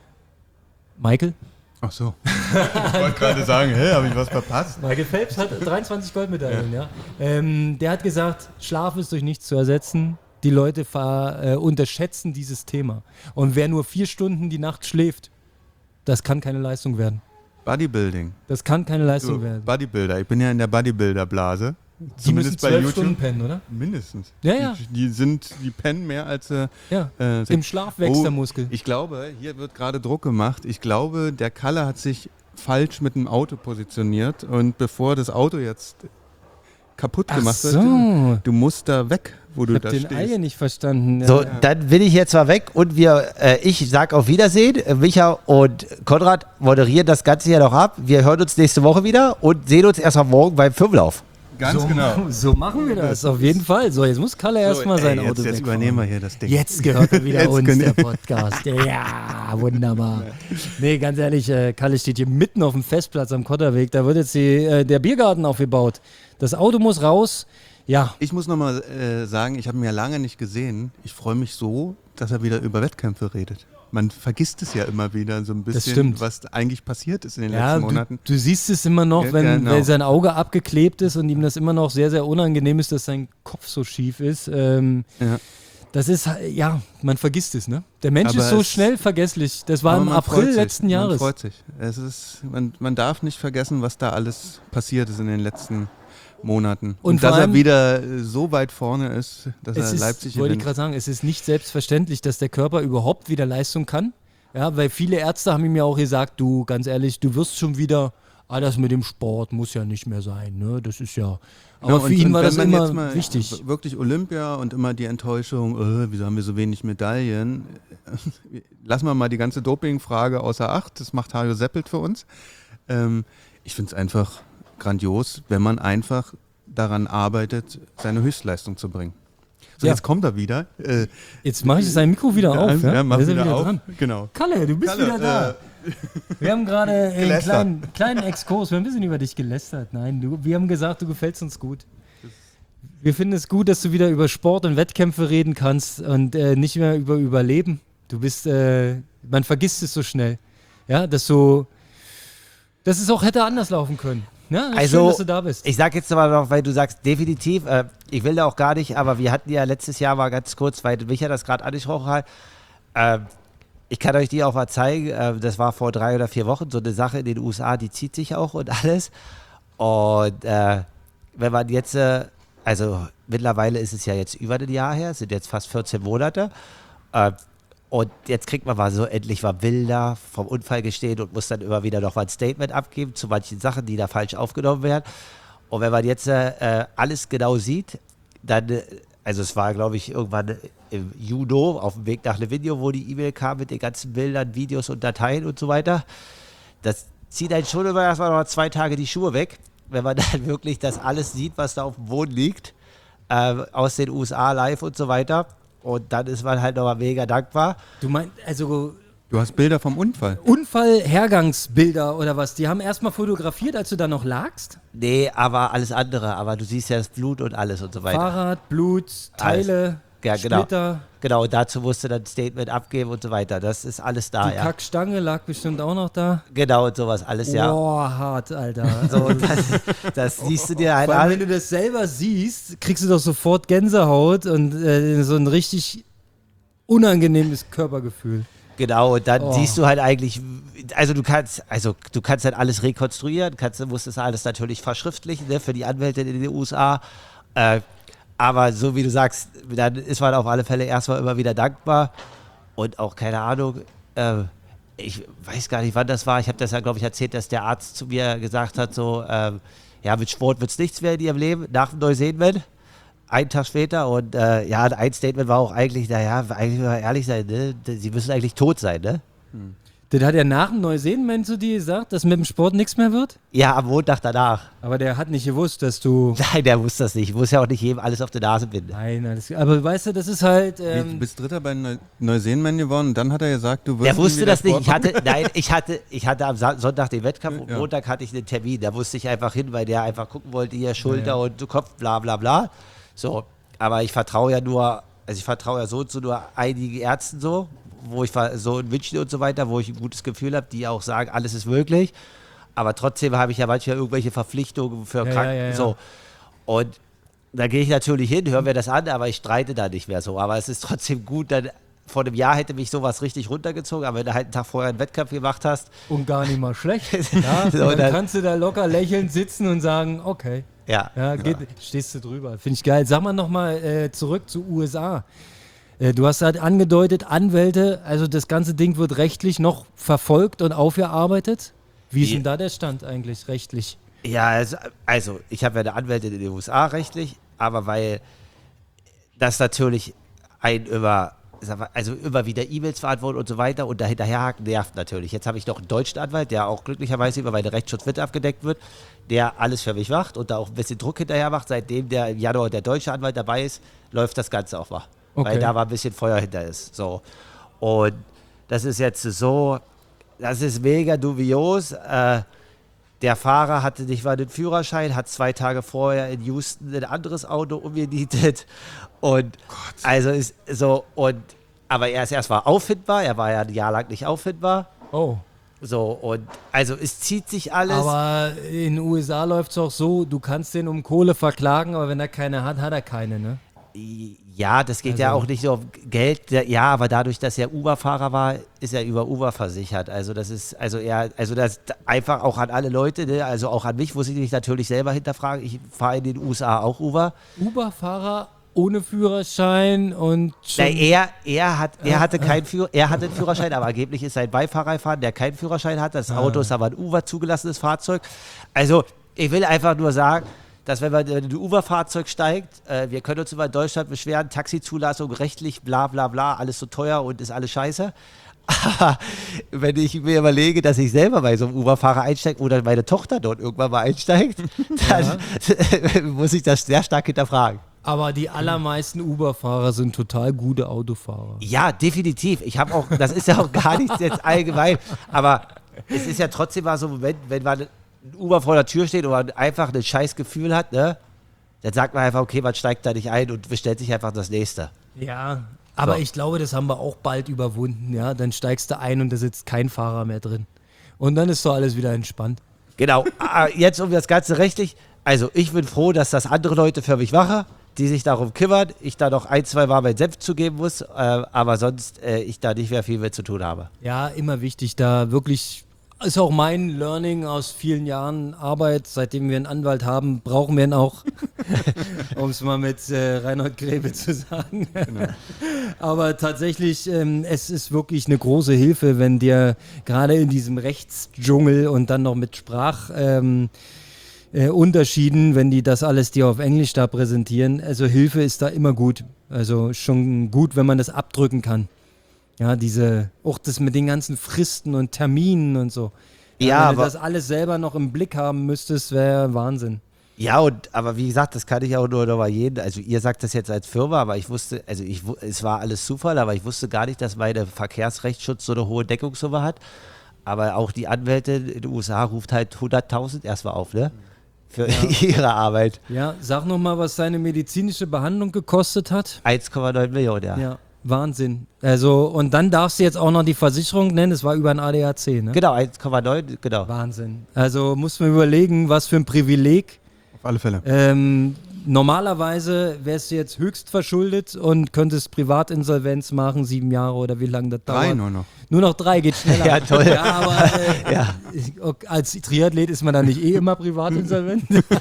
Michael?
Ach so. Ich wollte gerade sagen, hä, habe ich was verpasst?
Michael Phelps hat dreiundzwanzig Goldmedaillen, ja. ja. Ähm, der hat gesagt, Schlaf ist durch nichts zu ersetzen. Die Leute ver, äh, unterschätzen dieses Thema. Und wer nur vier Stunden die Nacht schläft, das kann keine Leistung werden.
Bodybuilding.
Das kann keine Leistung
Du,
werden.
Bodybuilder. Ich bin ja in der Bodybuilder-Blase.
Die müssen zwölf Stunden pennen, oder?
Mindestens.
Ja, ja.
Die, die sind, die pennen mehr als äh,
Ja,
äh,
im Schlaf wächst
oh,
der Muskel.
Ich glaube, hier wird gerade Druck gemacht. Ich glaube, der Kalle hat sich falsch mit dem Auto positioniert und bevor das Auto jetzt kaputt
Ach
gemacht
so.
wird, du musst da weg, wo du
Ich
da
hab den
stehst.
Eier nicht verstanden. Ja,
So,
ja.
dann bin ich jetzt mal weg und wir, äh, ich sag auf Wiedersehen. Äh, Micha und Konrad moderieren das Ganze hier noch ab. Wir hören uns nächste Woche wieder und sehen uns erst am Morgen beim Fünflauf.
Ganz
so,
genau.
So machen wir das, auf jeden Fall. So, jetzt muss Kalle erstmal sein
ey,
Auto
jetzt, jetzt
wegfahren.
übernehmen wir hier das Ding.
Jetzt gehört er wieder
Jetzt
uns,
können-
der Podcast. Ja, wunderbar. Nee, ganz ehrlich, äh, Kalle steht hier mitten auf dem Festplatz am Kotterweg. Da wird jetzt die, äh, der Biergarten aufgebaut. Das Auto muss raus. Ja,
Ich muss nochmal äh, sagen, ich habe ihn ja lange nicht gesehen. Ich freue mich so, dass er wieder über Wettkämpfe redet. Man vergisst es ja immer wieder so ein bisschen,
stimmt.
was eigentlich passiert ist in den
ja
letzten
du,
Monaten.
du siehst es immer noch,
Ja,
wenn,
genau.
wenn sein Auge abgeklebt ist und ihm das immer noch sehr, sehr unangenehm ist, dass sein Kopf so schief ist. Ähm,
Ja.
Das ist, ja, man vergisst es, ne? Der Mensch
Aber
ist so
es-
schnell vergesslich. Das war
Aber
im
man
April
freut sich.
letzten Jahres.
Man freut sich. Es ist, man, man darf nicht vergessen, was da alles passiert ist in den letzten Monaten.
Und
Und,
vor
dass er
allem-
wieder äh, so weit vorne ist, dass
Es
er
ist,
Leipzig
wollte ich
gewinnt.
gerade sagen, es ist nicht selbstverständlich, dass der Körper überhaupt wieder Leistung kann. Ja, weil viele Ärzte haben ihm ja auch gesagt, du, ganz ehrlich, du wirst schon wieder, ah, das mit dem Sport muss ja nicht mehr sein, ne? Das ist ja, aber
Ja,
für
und-
ihn
und
war
wenn
das
man
immer
jetzt mal
wichtig.
Wirklich Olympia und immer die Enttäuschung, äh, wieso haben wir so wenig Medaillen? Lassen wir mal die ganze Doping-Frage außer Acht. Das macht Hajo Seppelt für uns. Ähm, ich finde es einfach grandios, wenn man einfach daran arbeitet, seine Höchstleistung zu bringen. So,
Ja.
jetzt kommt er wieder. Äh,
Jetzt mache ich sein Mikro wieder auf, ja?
ja, mach
Da ist er
wieder auf.
dran.
Genau.
Kalle, du bist
Kalle,
wieder da.
äh,
Wir haben gerade einen
Gelästert.
kleinen, kleinen Exkurs, wir haben ein bisschen über dich gelästert. Nein, du, wir haben gesagt, du gefällst uns gut. Wir finden es gut, dass du wieder über Sport und Wettkämpfe reden kannst und äh, nicht mehr über Überleben. Du bist, äh, man vergisst es so schnell. Ja, dass du, dass es auch hätte anders laufen können. Ja, das ist
Also,
schön, dass du da bist.
Ich sag jetzt aber noch, weil du sagst, definitiv, äh, ich will da auch gar nicht, aber wir hatten ja letztes Jahr mal ganz kurz, weil Micha das gerade angesprochen hat, äh, ich kann euch die auch mal zeigen, äh, das war vor drei oder vier Wochen so eine Sache in den U S A, die zieht sich auch und alles. Und äh, wenn man jetzt, äh, also mittlerweile ist es ja jetzt über ein Jahr her, es sind jetzt fast vierzehn Monate, äh, und jetzt kriegt man mal so endlich mal Bilder vom Unfall gestehen und muss dann immer wieder noch mal ein Statement abgeben zu manchen Sachen, die da falsch aufgenommen werden. Und wenn man jetzt äh, alles genau sieht, dann, äh, also es war, glaube ich, irgendwann im Juni auf dem Weg nach einem Video, wo die E-Mail kam mit den ganzen Bildern, Videos und Dateien und so weiter. Das zieht einen schon immer erstmal noch zwei Tage die Schuhe weg, wenn man dann wirklich das alles sieht, was da auf dem Boden liegt, äh, aus den U S A live und so weiter. Und dann ist man halt nochmal mega dankbar.
Du meinst, also
Du hast Bilder vom Unfall.
Unfall-Hergangsbilder oder was? Die haben erstmal fotografiert, als du da noch lagst?
Nee, aber alles andere. Aber du siehst ja das Blut und alles und so weiter.
Fahrrad, Blut, Teile,
Ja, genau.
Splitter.
Genau, und dazu musste dann ein Statement abgeben und so weiter. Das ist alles da,
Die
ja.
Kackstange lag bestimmt auch noch da.
Genau, und sowas alles, ja.
Boah, hart, Alter.
So, das, das siehst du dir halt
Vor allem, wenn
an.
du das selber siehst, kriegst du doch sofort Gänsehaut und äh, so ein richtig unangenehmes Körpergefühl.
Genau, und dann
Oh.
siehst du halt eigentlich, also du kannst, also du kannst halt alles rekonstruieren, kannst, musst das alles natürlich verschriftlichen, ne, für die Anwälte in den U S A. Äh, aber so wie du sagst, dann ist man auf alle Fälle erstmal immer wieder dankbar und auch, keine Ahnung, äh, ich weiß gar nicht, wann das war. Ich habe das ja, glaube ich, erzählt, dass der Arzt zu mir gesagt hat, so, ähm, ja, mit Sport wird es nichts mehr in ihrem Leben, nach dem Neuseeland. Einen Tag später und äh, ja, ein Statement war auch eigentlich, naja, eigentlich mal ehrlich sein, ne? Sie müssen eigentlich tot sein, ne?
Das hat er nach dem Neuseen zu dir gesagt, dass mit dem Sport nichts mehr wird?
Ja, am Montag danach.
Aber der hat nicht gewusst, dass du...
Nein, der wusste das nicht. Ich muss ja auch nicht jedem alles auf die Nase binden.
Nein, alles, aber weißt du, das ist halt...
Du
Ähm,
bist Dritter bei Neu Neuseenman geworden und dann hat er gesagt, du wirst
Der
nie
wusste
wieder
das nicht.
Sport
Ich hatte, nein, ich hatte, ich hatte am Sa- Sonntag den Wettkampf und
Ja.
Montag hatte ich einen Termin. Da musste ich einfach hin, weil der einfach gucken wollte, hier Schulter
Ja, ja.
und Kopf, bla bla bla. So, aber ich vertraue ja nur, also ich vertraue ja so und so nur einigen Ärzten so, wo ich ver- so in München und so weiter, wo ich ein gutes Gefühl habe, die auch sagen, alles ist möglich. Aber trotzdem habe ich ja manchmal irgendwelche Verpflichtungen für
Ja,
Kranken.
ja, ja, ja.
So. Und da gehe ich natürlich hin, höre mir das an, aber ich streite da nicht mehr so. Aber es ist trotzdem gut, dann vor einem Jahr hätte mich sowas richtig runtergezogen, aber wenn du halt einen Tag vorher einen Wettkampf gemacht hast,
und gar nicht mal schlecht. Ja,
So,
dann
dann-
kannst du da locker lächelnd sitzen und sagen, okay.
ja.
Ja, geht, stehst du drüber. Finde ich geil. Sag mal nochmal äh, zurück zu U S A. Äh, du hast halt angedeutet, Anwälte, also das ganze Ding wird rechtlich noch verfolgt und aufgearbeitet. Wie ist
Ja.
denn da der Stand eigentlich rechtlich?
Ja, also, also ich habe ja eine Anwältin in den U S A rechtlich, aber weil das natürlich ein immer also immer wieder E-Mails verantworten und so weiter und dahinterherhaken nervt natürlich. Jetzt habe ich noch einen deutschen Anwalt, der auch glücklicherweise über meine Rechtsschutz mit abgedeckt wird, der alles für mich macht und da auch ein bisschen Druck hinterher macht. Seitdem der im Januar der deutsche Anwalt dabei ist, läuft das Ganze auch mal.
Okay.
Weil da mal ein bisschen Feuer hinter ist. So. Und das ist jetzt so, das ist mega dubios. Äh, Der Fahrer hatte nicht mal den Führerschein, hat zwei Tage vorher in Houston ein anderes Auto umgenietet. Und
Gott.
also ist so, und aber er ist erstmal auffindbar, er war ja ein Jahr lang nicht auffindbar.
Oh.
So, und also es zieht sich alles.
Aber in den U S A läuft es auch so, du kannst den um Kohle verklagen, aber wenn er keine hat, hat er keine, ne?
Ja, das geht
Also-
ja auch nicht so um Geld. Der- Ja, aber dadurch, dass er Uber-Fahrer war, ist er über Uber versichert. Also das ist, also er, also das einfach auch an alle Leute, ne? Also auch an mich muss ich mich natürlich selber hinterfragen. Ich fahre in den U S A auch Uber.
Uber-Fahrer ohne Führerschein und schon,
Na, er, er, hat, er, hatte keinen Führ er hatte einen Führerschein, aber angeblich ist sein Beifahrer gefahren, der keinen Führerschein hat. Das Auto ist aber ein Uber zugelassenes Fahrzeug. Also ich will einfach nur sagen, dass wenn man in ein Uber-Fahrzeug steigt, äh, wir können uns über Deutschland beschweren, Taxizulassung, rechtlich, bla bla bla, alles so teuer und ist alles scheiße. Aber wenn ich mir überlege, dass ich selber bei so einem Uber-Fahrer einsteige oder meine Tochter dort irgendwann mal einsteigt, dann muss ich das sehr stark hinterfragen.
aber die allermeisten Uber-Fahrer sind total gute Autofahrer.
Ja, definitiv. Ich habe auch, das ist ja auch gar nichts jetzt allgemein, aber es ist ja trotzdem mal so ein Moment, wenn man ein Uber vor der Tür steht und man einfach ein scheiß Gefühl hat, ne, dann sagt man einfach, okay, man steigt da nicht ein und bestellt sich einfach das nächste.
Ja, aber
So.
ich glaube, das haben wir auch bald überwunden, ja. Dann steigst du ein und da sitzt kein Fahrer mehr drin. Und dann ist doch alles wieder entspannt.
Genau, ah, jetzt um das Ganze rechtlich, also ich bin froh, dass das andere Leute für mich machen, die sich darum kümmern, ich da noch ein, zwei Mal meinen Senf zugeben muss, äh, aber sonst äh, ich da nicht mehr viel mit zu tun habe.
Ja, immer wichtig, da wirklich, ist auch mein Learning aus vielen Jahren Arbeit, seitdem wir einen Anwalt haben, brauchen wir ihn auch, um es mal mit äh, Reinhold Grebe zu sagen. Aber tatsächlich, ähm, es ist wirklich eine große Hilfe, wenn dir gerade in diesem Rechtsdschungel und dann noch mit Sprach... Ähm, Äh, Unterschieden, wenn die das alles dir auf Englisch da präsentieren. Also Hilfe ist da immer gut. Also schon gut, wenn man das abdrücken kann. Ja, diese, auch das mit den ganzen Fristen und Terminen und so.
Ja,
wenn
aber-
du das alles selber noch im Blick haben müsstest, wäre Wahnsinn.
Ja, und aber wie gesagt, das kann ich auch nur nochmal jeden, also ihr sagt das jetzt als Firma, aber ich wusste, also ich, wu- es war alles Zufall, aber ich wusste gar nicht, dass meine Verkehrsrechtsschutz so eine hohe Deckungssumme hat. Aber auch die Anwältin in den U S A ruft halt hunderttausend erstmal auf, ne? Für ihre Arbeit.
Ja, sag noch mal, was deine medizinische Behandlung gekostet hat.
eins Komma neun Millionen, ja.
Ja, Wahnsinn. Also, und dann darfst du jetzt auch noch die Versicherung nennen, es war über ein A D A C, ne?
Genau, eins Komma neun, genau.
Wahnsinn. Also muss man überlegen, was für ein Privileg.
Auf alle Fälle.
Ähm, normalerweise wärst du jetzt höchst verschuldet und könntest Privatinsolvenz machen, sieben Jahre oder wie lange das
Drei
dauert.
nur noch.
Nur noch drei, geht schneller.
Ja, toll.
Ja, aber äh,
Ja.
ok- als Triathlet ist man da nicht eh immer privatinsolvent.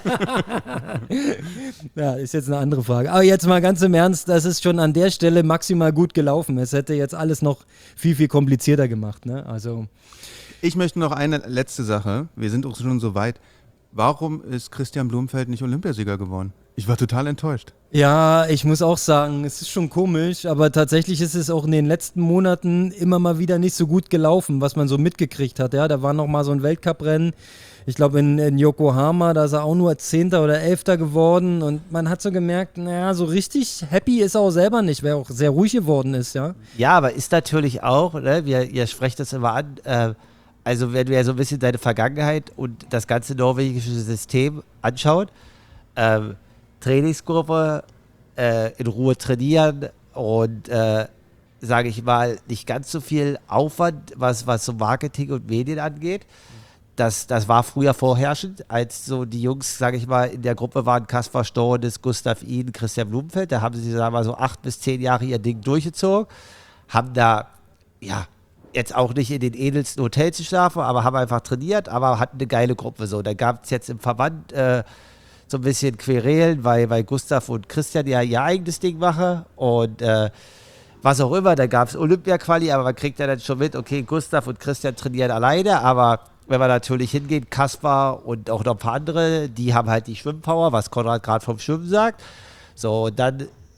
Ja, ist jetzt eine andere Frage. Aber jetzt mal ganz im Ernst, das ist schon an der Stelle maximal gut gelaufen. Es hätte jetzt alles noch viel, viel komplizierter gemacht. Ne? Also,
Ich möchte noch eine letzte Sache. Wir sind auch schon so weit. Warum ist Christian Blumfeld nicht Olympiasieger geworden? Ich war total enttäuscht.
ja, ich muss auch sagen, es ist schon komisch, aber tatsächlich ist es auch in den letzten Monaten immer mal wieder nicht so gut gelaufen, was man so mitgekriegt hat. Ja, da war noch mal so ein Weltcuprennen. Ich glaube in, in Yokohama, da ist er auch nur Zehnter oder Elfter geworden und man hat so gemerkt, naja, so richtig happy ist er auch selber nicht, weil er auch sehr ruhig geworden ist, ja.
Ja, aber ist natürlich auch, ne, wir, ihr sprecht das immer an, äh, also wenn wir so ein bisschen deine Vergangenheit und das ganze norwegische System anschaut, ähm, Trainingsgruppe, äh, in Ruhe trainieren und, äh, sage ich mal, nicht ganz so viel Aufwand, was, was so Marketing und Medien angeht. Das, das war früher vorherrschend, als so die Jungs, sage ich mal, in der Gruppe waren Kaspar Stornes, Gustav Iden, Christian Blumenfeld. Da haben sie, sagen wir mal, so acht bis zehn Jahre ihr Ding durchgezogen, haben da, ja, jetzt auch nicht in den edelsten Hotels geschlafen, aber haben einfach trainiert, aber hatten eine geile Gruppe. So, da gab es jetzt im Verband äh, so ein bisschen Querelen, weil, weil Gustav und Christian ja ihr eigenes Ding machen und äh, was auch immer, da gab es Olympia-Quali, aber man kriegt ja dann schon mit, okay, Gustav und Christian trainieren alleine, aber wenn man natürlich hingeht, Kaspar und auch noch ein paar andere, die haben halt die Schwimmpower, was Konrad gerade vom Schwimmen sagt. So, und dann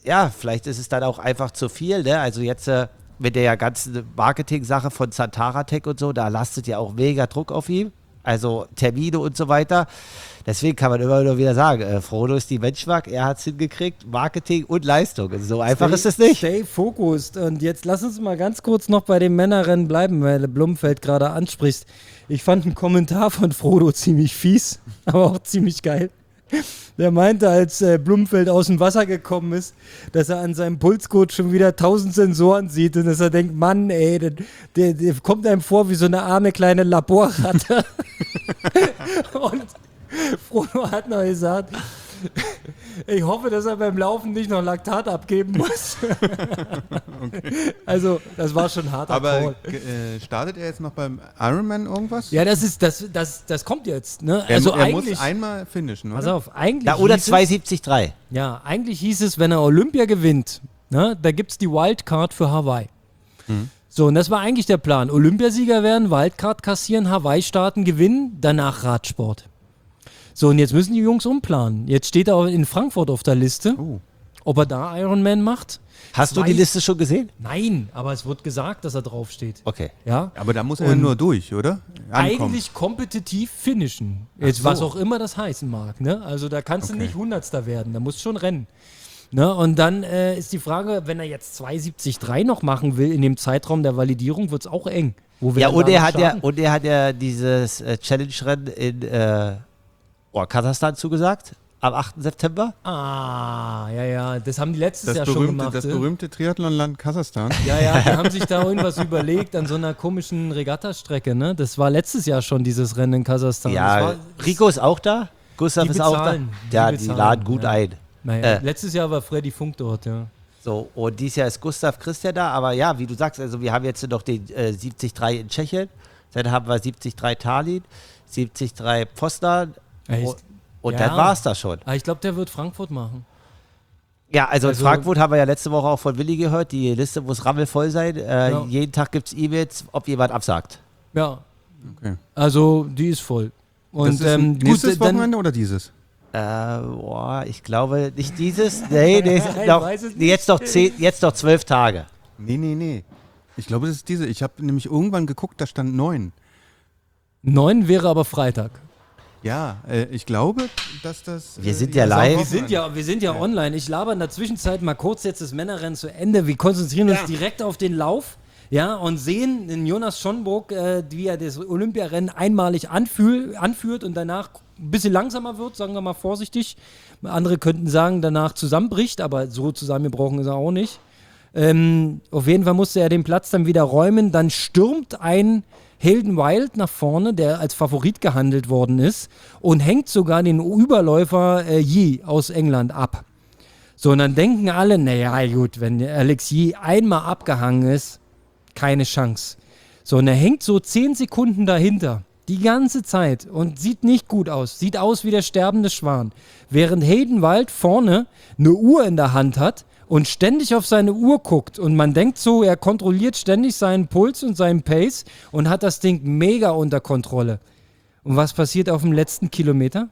ja, vielleicht ist es dann auch einfach zu viel, ne? Also jetzt äh, mit der ganzen Marketing-Sache von Santara Tech und so, da lastet ja auch mega Druck auf ihm. Also Termine und so weiter. Deswegen kann man immer nur wieder sagen, äh, Frodo ist die Menschwag, er hat es hingekriegt, Marketing und Leistung. So einfach
stay,
ist es nicht.
Stay focused. Und jetzt lass uns mal ganz kurz noch bei dem Männerrennen bleiben, weil der Blumfeld gerade ansprichst. Ich fand einen Kommentar von Frodo ziemlich fies, aber auch ziemlich geil. Der meinte, als äh, Blumfeld aus dem Wasser gekommen ist, dass er an seinem Pulsgurt schon wieder tausend Sensoren sieht und dass er denkt, Mann, ey, der, der, der kommt einem vor wie so eine arme kleine Laborratte. Und Frodo hat noch gesagt, ich hoffe, dass er beim Laufen nicht noch Laktat abgeben muss. Okay. Also, das war schon hart.
Aber äh, startet er jetzt noch beim Ironman irgendwas?
Ja, das ist, das, das, das kommt jetzt. Ne?
Er,
also
er
eigentlich,
muss einmal finishen, oder?
Pass auf, eigentlich.
Ja, oder
hieß
zwei
es,
siebzig drei.
Ja, eigentlich hieß es, wenn er Olympia gewinnt, ne, da gibt es die Wildcard für Hawaii.
Mhm.
So, und das war eigentlich der Plan. Olympiasieger werden, Wildcard kassieren, Hawaii starten, gewinnen, danach Radsport. So, und jetzt müssen die Jungs umplanen. Jetzt steht er in Frankfurt auf der Liste,
Oh.
ob er da Ironman macht.
Hast
Zwei-
du die Liste schon gesehen?
Nein, aber es wird gesagt, dass er draufsteht.
Okay.
Ja?
Aber da muss er
Und
ja nur durch, oder? Ankommen.
Eigentlich kompetitiv finishen. Jetzt,
so.
was auch immer das heißen mag. Ne? Also da kannst
Okay.
du nicht Hundertster werden, da musst du schon rennen. Ne? Und dann äh, ist die Frage, wenn er jetzt zwei siebzig drei noch machen will in dem Zeitraum der Validierung, wird es auch eng. Wo wir
Ja,
dann
und
da
er,
noch
hat ja,
starten.
und er hat ja dieses äh, Challenge-Rennen in äh, oh, Kasachstan zugesagt, am achten September.
Ah, ja, ja, das haben die letztes
Das
Jahr schon
berühmte,
gemacht.
das
äh.
berühmte Triathlonland Kasachstan.
Ja, ja, die haben sich da irgendwas überlegt an so einer komischen Regattastrecke, ne? Das war letztes Jahr schon dieses Rennen in Kasachstan. Das
Ja,
war,
Rico ist auch da, Gustav
Die
ist auch da.
bezahlen, die
Ja, die,
bezahlen,
laden gut
ja.
ein.
Naja,
Äh.
letztes Jahr war Freddy Funk dort, ja.
So, und dieses Jahr ist Gustav Christian da, aber ja, wie du sagst, also wir haben jetzt noch den äh, siebzig drei in Tschechien, dann haben wir siebzig drei Tallinn, siebzig drei Poznan
Echt?
und, und
Ja.
dann war es das schon.
Aber ich glaube, der wird Frankfurt machen.
Ja, also,
Also-
in Frankfurt haben wir ja letzte Woche auch von Willi gehört, die Liste muss rammelvoll sein. Äh,
Ja.
Jeden Tag gibt es E-Mails, ob jemand absagt.
Ja,
Okay.
also die ist voll. Und
das ist
ähm, gut,
nächstes
dann,
Wochenende oder dieses?
Äh, boah, ich glaube nicht dieses. Nee, nee,
Ich
noch,
weiß es
nee, jetzt noch zehn, jetzt noch zwölf Tage.
Nee, nee, nee. Ich glaube, das ist diese. Ich habe nämlich irgendwann geguckt, da stand neun.
neun wäre aber Freitag.
Ja, äh, ich glaube, dass das.
Wir
äh,
sind ja
das ist am
live.
Wir
Wochenende.
sind ja, wir sind ja, online. Ich laber in der Zwischenzeit mal kurz jetzt das Männerrennen zu Ende. Wir konzentrieren uns direkt auf den Lauf. Ja, und sehen den Jonas Schonburg, äh, wie er das Olympiarennen einmalig anfühl, anführt und danach ein bisschen langsamer wird, sagen wir mal vorsichtig. Andere könnten sagen, danach zusammenbricht, aber so zusammengebrochen ist er auch nicht. Ähm, auf jeden Fall musste er den Platz dann wieder räumen. Dann stürmt ein Hayden Wild nach vorne, der als Favorit gehandelt worden ist und hängt sogar den Überläufer äh, Yee aus England ab. So, und dann denken alle, naja gut, wenn der Alex Yee einmal abgehangen ist, keine Chance. So, und er hängt so zehn Sekunden dahinter, die ganze Zeit und sieht nicht gut aus. Sieht aus wie der sterbende Schwan. Während Hayden Wild vorne eine Uhr in der Hand hat und ständig auf seine Uhr guckt und man denkt so, er kontrolliert ständig seinen Puls und seinen Pace und hat das Ding mega unter Kontrolle. Und was passiert auf dem letzten Kilometer?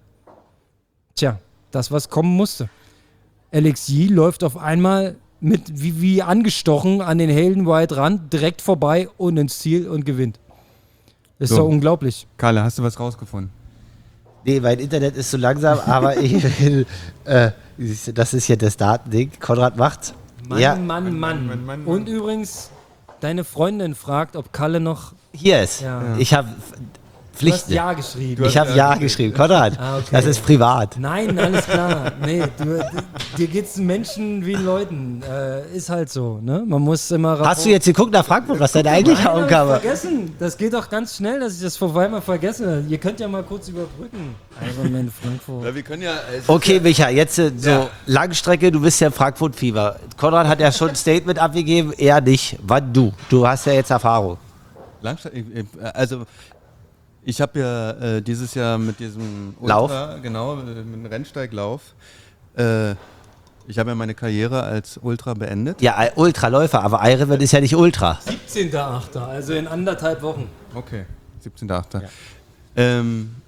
Tja, das, was kommen musste. Alex Yee läuft auf einmal mit wie, wie angestochen an den Hayden Wild ran, direkt vorbei und ins Ziel und gewinnt. Das ist
So.
doch unglaublich.
Karle, hast du was rausgefunden?
Nee, mein Internet ist zu langsam, aber ich will, äh, das ist ja das Datending. Konrad macht's.
Mann,
Ja,
Mann, Mann,
Mann, Mann,
Und übrigens, deine Freundin fragt, ob Kalle noch.
hier ist.
Ja.
Ich habe
Du hast
Pflichten.
Ja geschrieben.
Du hast
Ich habe
Ja
Ja geschrieben. Konrad,
Ah, okay.
das ist privat.
Nein, alles klar. Nee, du, d- dir geht's Menschen wie Leuten. Äh, ist halt so, ne? Man muss immer.
Hast du jetzt geguckt nach Frankfurt, was deine eigentliche
Nein, hab ich
Aufgabe?
vergessen. Das geht doch ganz schnell, dass ich das vor einmal vergesse. Ihr könnt ja mal kurz überbrücken. Ironman Frankfurt.
wir können ja.
Okay, Micha, jetzt äh, so
Ja.
Langstrecke, du bist ja im Frankfurt-Fieber. Konrad hat ja schon ein Statement abgegeben, er nicht. Wann du? Du hast ja jetzt Erfahrung.
Langstrecke, also ich habe ja äh, dieses Jahr mit diesem
Lauf?
Ultra, genau, äh, mit dem Rennsteiglauf, äh, ich habe ja meine Karriere als Ultra beendet.
Ja, äh, Ultraläufer, aber Ironman ist ja nicht Ultra.
siebzehnter achter also in anderthalb Wochen.
Okay, siebzehnter achter Ähm,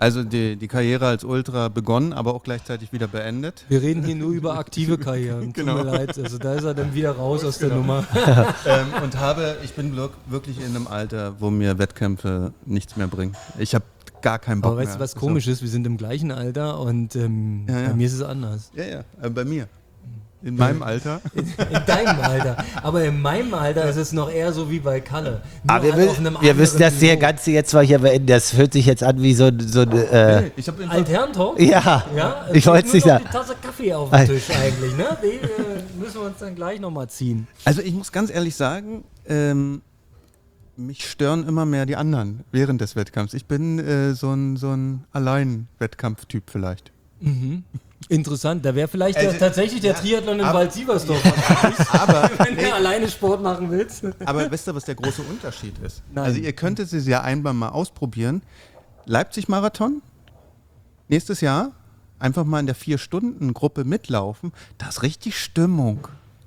Also die, die Karriere als Ultra begonnen, aber auch gleichzeitig wieder beendet.
Wir reden hier nur über aktive Karrieren.
Genau.
Tut mir leid. Also da ist er dann wieder raus aus der
Genau.
Nummer.
ähm, und habe, ich bin wirk- wirklich in einem Alter, wo mir Wettkämpfe nichts mehr bringen. Ich habe gar keinen Bock
Aber weißt
mehr.
du, was komisch ist? Wir sind im gleichen Alter und ähm,
Ja, ja.
bei mir ist es anders.
Ja, ja, äh, bei mir. In meinem Alter.
In, in deinem Alter. Aber in meinem Alter ist es noch eher so wie bei Kalle. Nur
Aber wir,
halt
mü-
auf einem
wir müssen
anderen
das hier
Niveau.
Ganze jetzt mal hier beenden. Das hört sich jetzt an wie so, ein- so ein. Äh,
Ich habe
Altherrentalk?
ja,
Ja,
ich wollte es nicht
nur noch
sagen.
die Tasse Kaffee auf dem Tisch eigentlich, ne? Die äh, müssen wir uns dann gleich nochmal ziehen.
Also ich muss ganz ehrlich sagen, ähm, mich stören immer mehr die anderen während des Wettkampfs. Ich bin äh, so ein, so ein Allein-Wettkampftyp vielleicht.
Interessant, da wäre vielleicht
Also,
der, tatsächlich der
ja,
Triathlon in
aber-
Wald-Sieversdorf,
Aber,
wenn du alleine Sport machen willst.
aber wisst ihr, was der große Unterschied ist?
Nein.
Also ihr könntet es ja einmal mal ausprobieren. Leipzig-Marathon, nächstes Jahr, einfach mal in der Vier-Stunden-Gruppe mitlaufen. Da ist richtig Stimmung.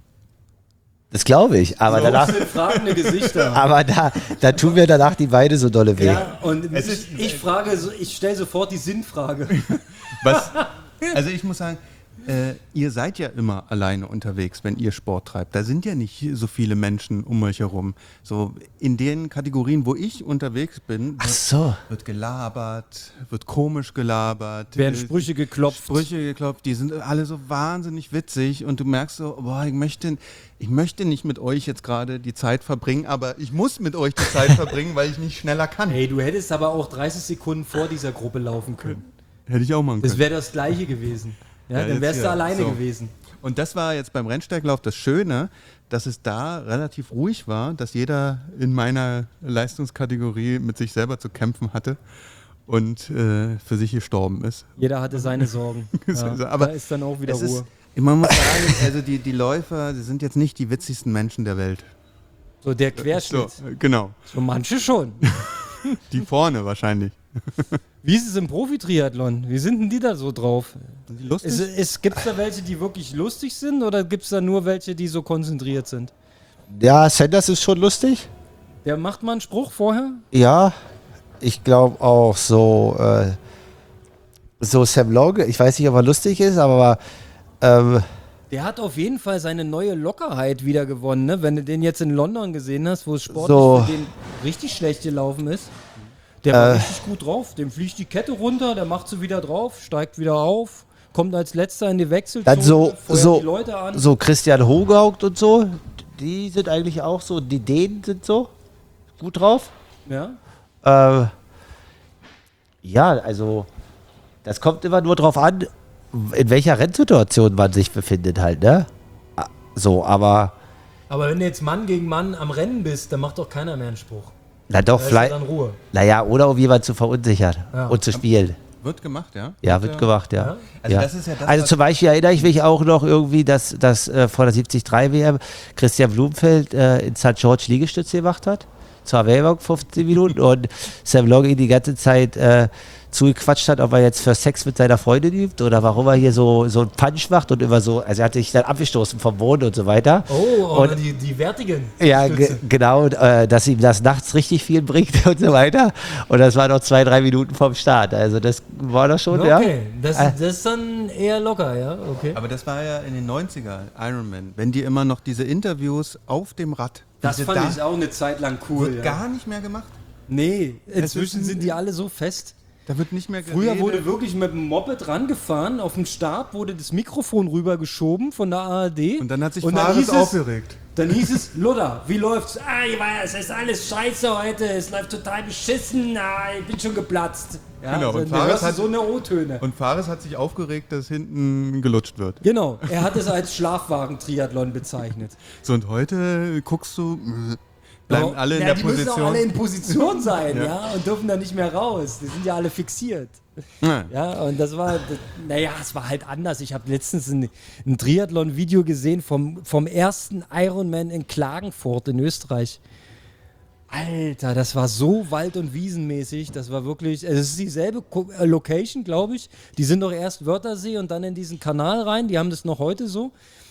Das glaube ich. Aber danach.
sind fragende Gesichter.
Aber da, da tun mir danach die Beine so dolle weh.
Ja, und ich, ich frage, so- ich stelle sofort die Sinnfrage.
Was? Also ich muss sagen, äh, ihr seid ja immer alleine unterwegs, wenn ihr Sport treibt. Da sind ja nicht so viele Menschen um euch herum. So in den Kategorien, wo ich unterwegs bin,
Ach
wird,
so.
wird gelabert, wird komisch gelabert.
Werden
äh,
Sprüche geklopft.
Sprüche geklopft, die sind alle so wahnsinnig witzig und du merkst so, boah, ich möchte, ich möchte nicht mit euch jetzt gerade die Zeit verbringen, aber ich muss mit euch die Zeit verbringen, weil ich nicht schneller kann.
Hey, du hättest aber auch dreißig Sekunden vor dieser Gruppe laufen können.
Hätte ich auch machen können.
Das wäre das Gleiche gewesen. Ja,
Ja,
dann
jetzt
wärst du
hier.
alleine
So.
gewesen.
Und das war jetzt beim Rennsteiglauf das Schöne, dass es da relativ ruhig war, dass jeder in meiner Leistungskategorie mit sich selber zu kämpfen hatte und äh, für sich gestorben ist.
Jeder hatte seine Sorgen. Ja,
Aber
da ist dann auch wieder
Es
Ruhe.
ist, man muss sagen, also die, die Läufer, die sind jetzt nicht die witzigsten Menschen der Welt.
So der
So,
Querschnitt.
äh, genau.
So manche schon.
Die vorne wahrscheinlich.
Wie ist es im Profi-Triathlon? Wie sind denn die da so drauf?
Sind die lustig?
Ist, ist, gibt es da welche, die wirklich lustig sind oder gibt es da nur welche, die so konzentriert sind?
Ja, Sanders ist schon lustig.
Der macht mal einen Spruch vorher?
Ja, ich glaube auch so, äh, so Sam Long, ich weiß nicht, ob er lustig ist, aber ähm,
Der hat auf jeden Fall seine neue Lockerheit wieder gewonnen, ne? Wenn du den jetzt in London gesehen hast, wo es sportlich
So.
für den richtig schlecht gelaufen ist. Der war
Äh.
richtig gut drauf. Dem fliegt die Kette runter, der macht sie wieder drauf, steigt wieder auf, kommt als letzter in die Wechselzone,
dann so,
feuert
so,
die Leute an.
so Christian Hogaucht und so, die sind eigentlich auch so, die Dänen sind so gut drauf.
Ja?
Äh, ja, also das kommt immer nur drauf an, in welcher Rennsituation man sich befindet halt, ne? Ah, So, aber
Aber wenn du jetzt Mann gegen Mann am Rennen bist, dann macht doch keiner mehr einen Spruch.
na doch,
Da ist
vielleicht,
dann Ruhe.
naja, oder um jemanden zu verunsichern
Ja.
und zu spielen.
Wird gemacht, ja?
Ja, wird gemacht, ja.
Ja?
Also
ja.
das ist ja das,
also
was-
zum Beispiel erinnere ich mich auch noch irgendwie, dass, dass äh, vor der siebzig drei W M Christian Blumenfeld äh, in Sankt George Liegestütze gemacht hat. Zur Wellbock fünfzehn Minuten und Sam Long ihn die ganze Zeit äh, zugequatscht hat, ob er jetzt für Sex mit seiner Freundin übt oder warum er hier so, so einen Punch macht und immer so, also er hat sich dann abgestoßen vom Boden und so weiter.
Oh, aber
Und-
die, die Wertigen.
Ja,
Stütze.
ge genau, und, äh, dass ihm das nachts richtig viel bringt und so weiter. Und das war noch zwei, drei Minuten vom Start. Also das war doch schon, ja.
Okay, das,
Äh.
das ist dann eher locker, ja, okay.
Aber das war ja in den neunziger Ironman, wenn die immer noch diese Interviews auf dem Rad.
Das
diese
fand
da-
ich auch eine Zeit lang cool.
Wird
Ja.
gar nicht mehr gemacht.
Nee, inzwischen
ist ein-
sind die alle so fest.
Da wird nicht mehr geredet.
Früher wurde wirklich mit dem Moped rangefahren, auf dem Stab wurde das Mikrofon rübergeschoben von der A R D.
Und dann hat sich
Und
Fares
hieß es-
aufgeregt.
Dann hieß es, Luther, wie läuft's? Ah, ich weiß, es ist alles scheiße heute, es läuft total beschissen, ah, ich bin schon geplatzt. Ja,
Genau, und
dann
Fares
hörst du
hat-
so eine O-Töne.
Und Fares hat sich aufgeregt, dass hinten gelutscht wird.
Genau, er hat es als Schlafwagen-Triathlon bezeichnet.
So, und heute guckst du, äh, bleiben
Ja,
alle in
ja,
der
die müssen auch
Position.
alle in Position sein,
Ja.
ja. und dürfen da nicht mehr raus. Die sind ja alle fixiert.
Ja.
Ja, und das war, das, naja, es war halt anders. Ich habe letztens ein, ein Triathlon-Video gesehen vom, vom ersten Ironman in Klagenfurt in Österreich. Alter, das war so wald- und wiesenmäßig. Das war wirklich, also es ist dieselbe Ko- äh, Location, glaube ich. Die sind doch erst Wörthersee und dann in diesen Kanal rein. Die haben das noch heute so.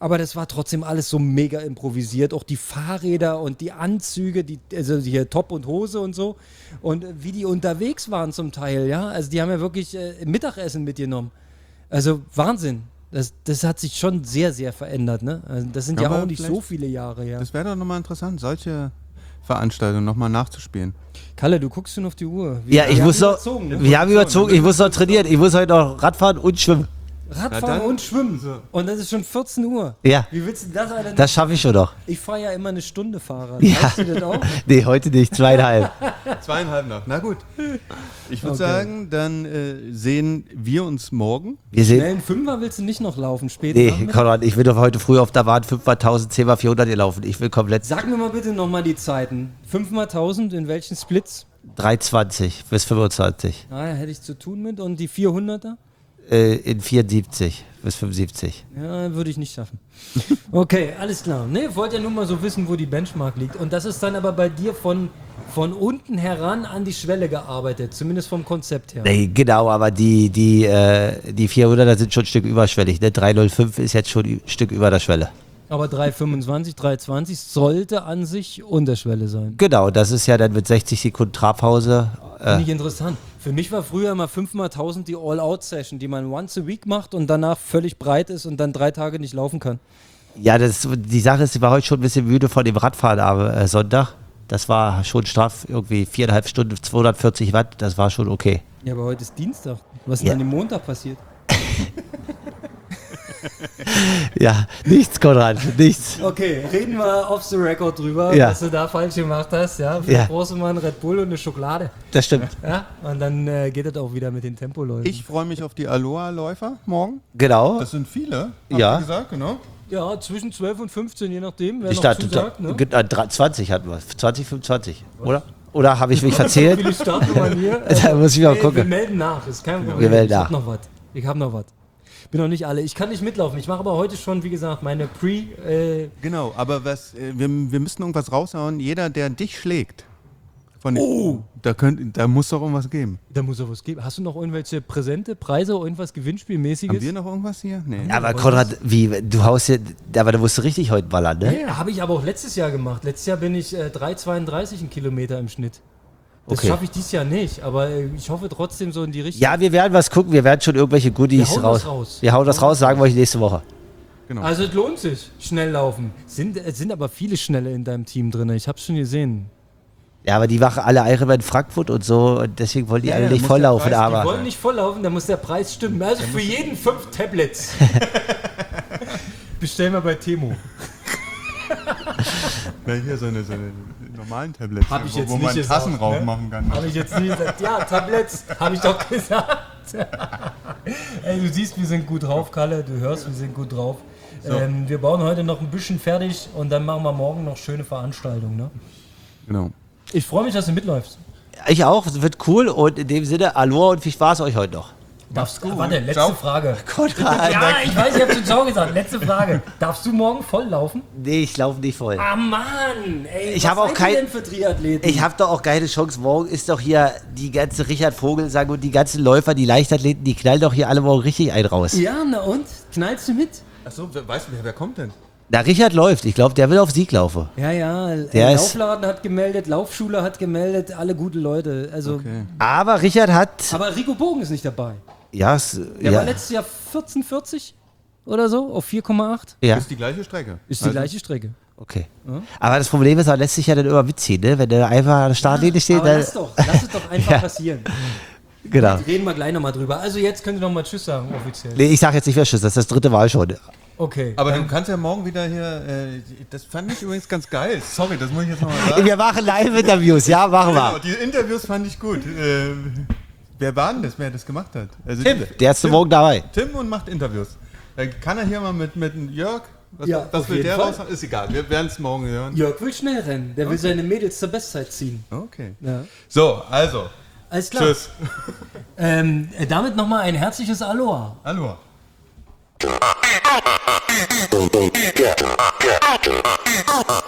Aber das war trotzdem alles so mega improvisiert. Auch die Fahrräder und die Anzüge, die, also hier Top und Hose und so. Und wie die unterwegs waren zum Teil, ja. Also die haben ja wirklich äh, Mittagessen mitgenommen. Also Wahnsinn. Das, das hat sich schon sehr, sehr verändert, ne? Also das sind ja,
Aber
auch nicht so
vielleicht-
viele Jahre her.
Das wäre doch nochmal interessant, solche Veranstaltungen nochmal nachzuspielen.
Kalle, du guckst schon auf die Uhr. Wir,
Ja, ich
wir
muss
haben
noch,
überzogen, ne?
wir haben überzogen, ich muss noch trainieren, ich muss heute noch Radfahren und schwimmen.
Radfahren
dann-
und Schwimmen. Und das ist schon vierzehn Uhr.
Ja,
Wie willst du das alle?
das schaffe ich schon noch.
Ich fahre ja immer eine Stunde Fahrrad.
Ja.
Weißt du das auch?
Nee, heute nicht, zweieinhalb.
Zweieinhalb noch. Na gut. Ich würde
Okay.
sagen, dann äh, sehen wir uns morgen.
Wir sehen,
Schnellen Fünfer willst du nicht noch laufen später?
nee,
Nachmittag?
Konrad, ich bin doch heute früh auf der Bahn fünf mal tausend, zehn mal vierhundert gelaufen. Ich will komplett
Sag mir mal bitte nochmal die Zeiten. fünf mal tausend, in welchen Splits?
drei zwanzig bis fünfundzwanzig.
Ah, da hätte ich zu tun mit. Und die vierhunderter?
Äh, in vierundsiebzig bis fünfundsiebzig.
Ja, würde ich nicht schaffen. Okay, alles klar. Ne, wollt ja nur mal so wissen, wo die Benchmark liegt. Und das ist dann aber bei dir von, von unten heran an die Schwelle gearbeitet, zumindest vom Konzept her.
Nee, genau, aber die, die, äh, die vierhunderter sind schon ein Stück überschwellig. Ne? drei null fünf ist jetzt schon ein Stück über der Schwelle.
Aber drei fünfundzwanzig, drei zwanzig sollte an sich Unterschwelle sein.
Genau, das ist ja dann mit sechzig Sekunden Trabpause.
Finde
Äh,
ich interessant. Für mich war früher immer fünf mal tausend die All-Out-Session, die man once a week macht und danach völlig breit ist und dann drei Tage nicht laufen kann.
ja, das, die Sache ist, ich war heute schon ein bisschen müde von dem Radfahren am äh, Sonntag. Das war schon straff, irgendwie viereinhalb Stunden, zweihundertvierzig Watt, das war schon okay.
Ja, aber heute ist Dienstag. Was ist
Ja.
denn an dem Montag passiert?
Ja, nichts, Konrad, nichts.
Okay, reden wir off the record drüber,
Ja.
was du da falsch gemacht hast. Ja,
Ja.
vielleicht brauchst du mal einen Red Bull und eine Schokolade.
Das stimmt.
Ja, und dann äh, geht es auch wieder mit den Tempoläufen.
Ich freue mich auf die Aloha-Läufer morgen.
Genau.
Das sind viele,
Ja.
ihr gesagt, genau.
Ja, zwischen zwölf und fünfzehn, je nachdem, wer
Ich
noch
dachte,
zusagt. Ne?
äh, dra- zwanzig hatten wir. zwanzig, fünfundzwanzig, oder? Oder habe ich mich verzählt?
Viele Startnummern hier.
Da muss ich mal
Ey,
gucken.
Wir melden nach, ist kein Problem.
Wir melden
ich
nach.
hab noch was. Ich habe noch was. Bin noch nicht alle. Ich kann nicht mitlaufen. Ich mache aber heute schon, wie gesagt, meine Pre. Äh,
Genau, aber was, äh, wir, wir müssen irgendwas raushauen. Jeder, der dich schlägt, von den,
Oh.
da, könnt, da muss doch irgendwas geben.
da muss doch was geben. Hast du noch irgendwelche Präsente, Preise, irgendwas Gewinnspielmäßiges?
Haben wir noch irgendwas hier? Nee.
Aber Konrad, wie, du haust ja, aber du musst richtig heute ballern, ne?
Ja, habe ich aber auch letztes Jahr gemacht. Letztes Jahr bin ich äh, drei zweiunddreißig ein Kilometer im Schnitt. Das
Okay.
schaffe ich dieses Jahr nicht, aber äh, ich hoffe trotzdem so in die Richtung.
Ja, wir werden was gucken, wir werden schon irgendwelche Goodies
Wir hauen
raus.
das raus.
Wir hauen das raus, sagen wir euch nächste Woche.
Genau.
Also es lohnt sich, schnell laufen. Sind, es sind aber viele Schnelle in deinem Team drin. Ich habe es schon gesehen.
Ja, aber die machen alle Ironman Frankfurt und so und deswegen wollen die
Ja,
alle
ja,
nicht
muss
volllaufen,
der Preis-
Die
aber
wollen nicht volllaufen, da muss der Preis stimmen. Also für jeden fünf Tablets. Bestellen wir bei Temo.
Na, hier so eine, so eine normalen Tablets,
Hab ich
wo,
jetzt
wo
nicht
man
gesagt,
Tassen drauf
ne?
machen kann.
Habe ich jetzt nie gesagt. Ja, Tablets, habe ich doch gesagt. Ey, du siehst, wir sind gut drauf, Kalle. Du hörst, wir sind gut drauf.
So.
Ähm, wir bauen heute noch ein bisschen fertig und dann machen wir morgen noch schöne Veranstaltungen. Ne?
Genau.
Ich freue mich, dass du mitläufst.
ich auch, es wird cool und in dem Sinne, Aloha und viel Spaß euch heute noch.
Darfst du? Warte, letzte
Ciao.
Frage.
Konrad,
Ja, ich weiß, ich habe schon Ciao gesagt. Letzte Frage. Darfst du morgen voll laufen?
nee, ich laufe nicht voll.
Ah, Mann! Ey,
Ich
was
hab auch
seid
kein-
ihr denn für Triathleten?
Ich habe doch auch keine Chance. Morgen ist doch hier die ganze Richard Vogelsang und die ganzen Läufer, die Leichtathleten, die knallen doch hier alle morgen richtig ein raus.
Ja, na und? Knallst du mit?
Achso, weißt du, wer, wer kommt denn?
Na, Richard läuft. Ich glaube, der will auf Sieg laufen.
Ja, ja.
Der
äh,
ist-
Laufladen hat gemeldet, Laufschule hat gemeldet, alle gute Leute. Also,
Okay.
Aber Richard hat.
aber Rico Bogen ist nicht dabei.
Ja, s-
Der
ja,
war letztes Jahr vierzehn vierzig oder so auf vier Komma acht.
ja,
Ist die gleiche Strecke.
Ist die
Also,
gleiche Strecke.
okay. Aber das Problem ist, er lässt sich ja dann immer mitziehen, ne? Wenn der einfach an der Startlinie steht,
Aber
dann.
lass doch, lass es doch einfach
Ja.
passieren.
Genau.
Reden wir gleich nochmal drüber. Also jetzt könnt ihr nochmal Tschüss sagen, offiziell.
Nee, ich sag jetzt nicht mehr Tschüss, das ist das dritte Mal schon.
Okay.
Aber du kannst ja morgen wieder hier, äh, das fand ich übrigens ganz geil. Sorry, das muss ich jetzt nochmal sagen.
Wir machen Live-Interviews, ja, machen
Genau,
wir.
die Interviews fand ich gut. Äh, wer war denn das, wer das gemacht hat? Also
Tim,
die-
der ist morgen dabei.
Tim und macht Interviews. Dann kann er hier mal mit, mit dem Jörg, was,
Ja,
was
auf
will
jeden
der
Fall.
raus? Ist egal, wir werden es morgen hören.
Jörg will schnell rennen. Der will seine Mädels zur Bestzeit ziehen.
Okay.
Ja.
So, also,
Alles klar.
tschüss.
Ähm, äh, damit nochmal ein herzliches Aloha.
Hallo.
Get, get, get, get.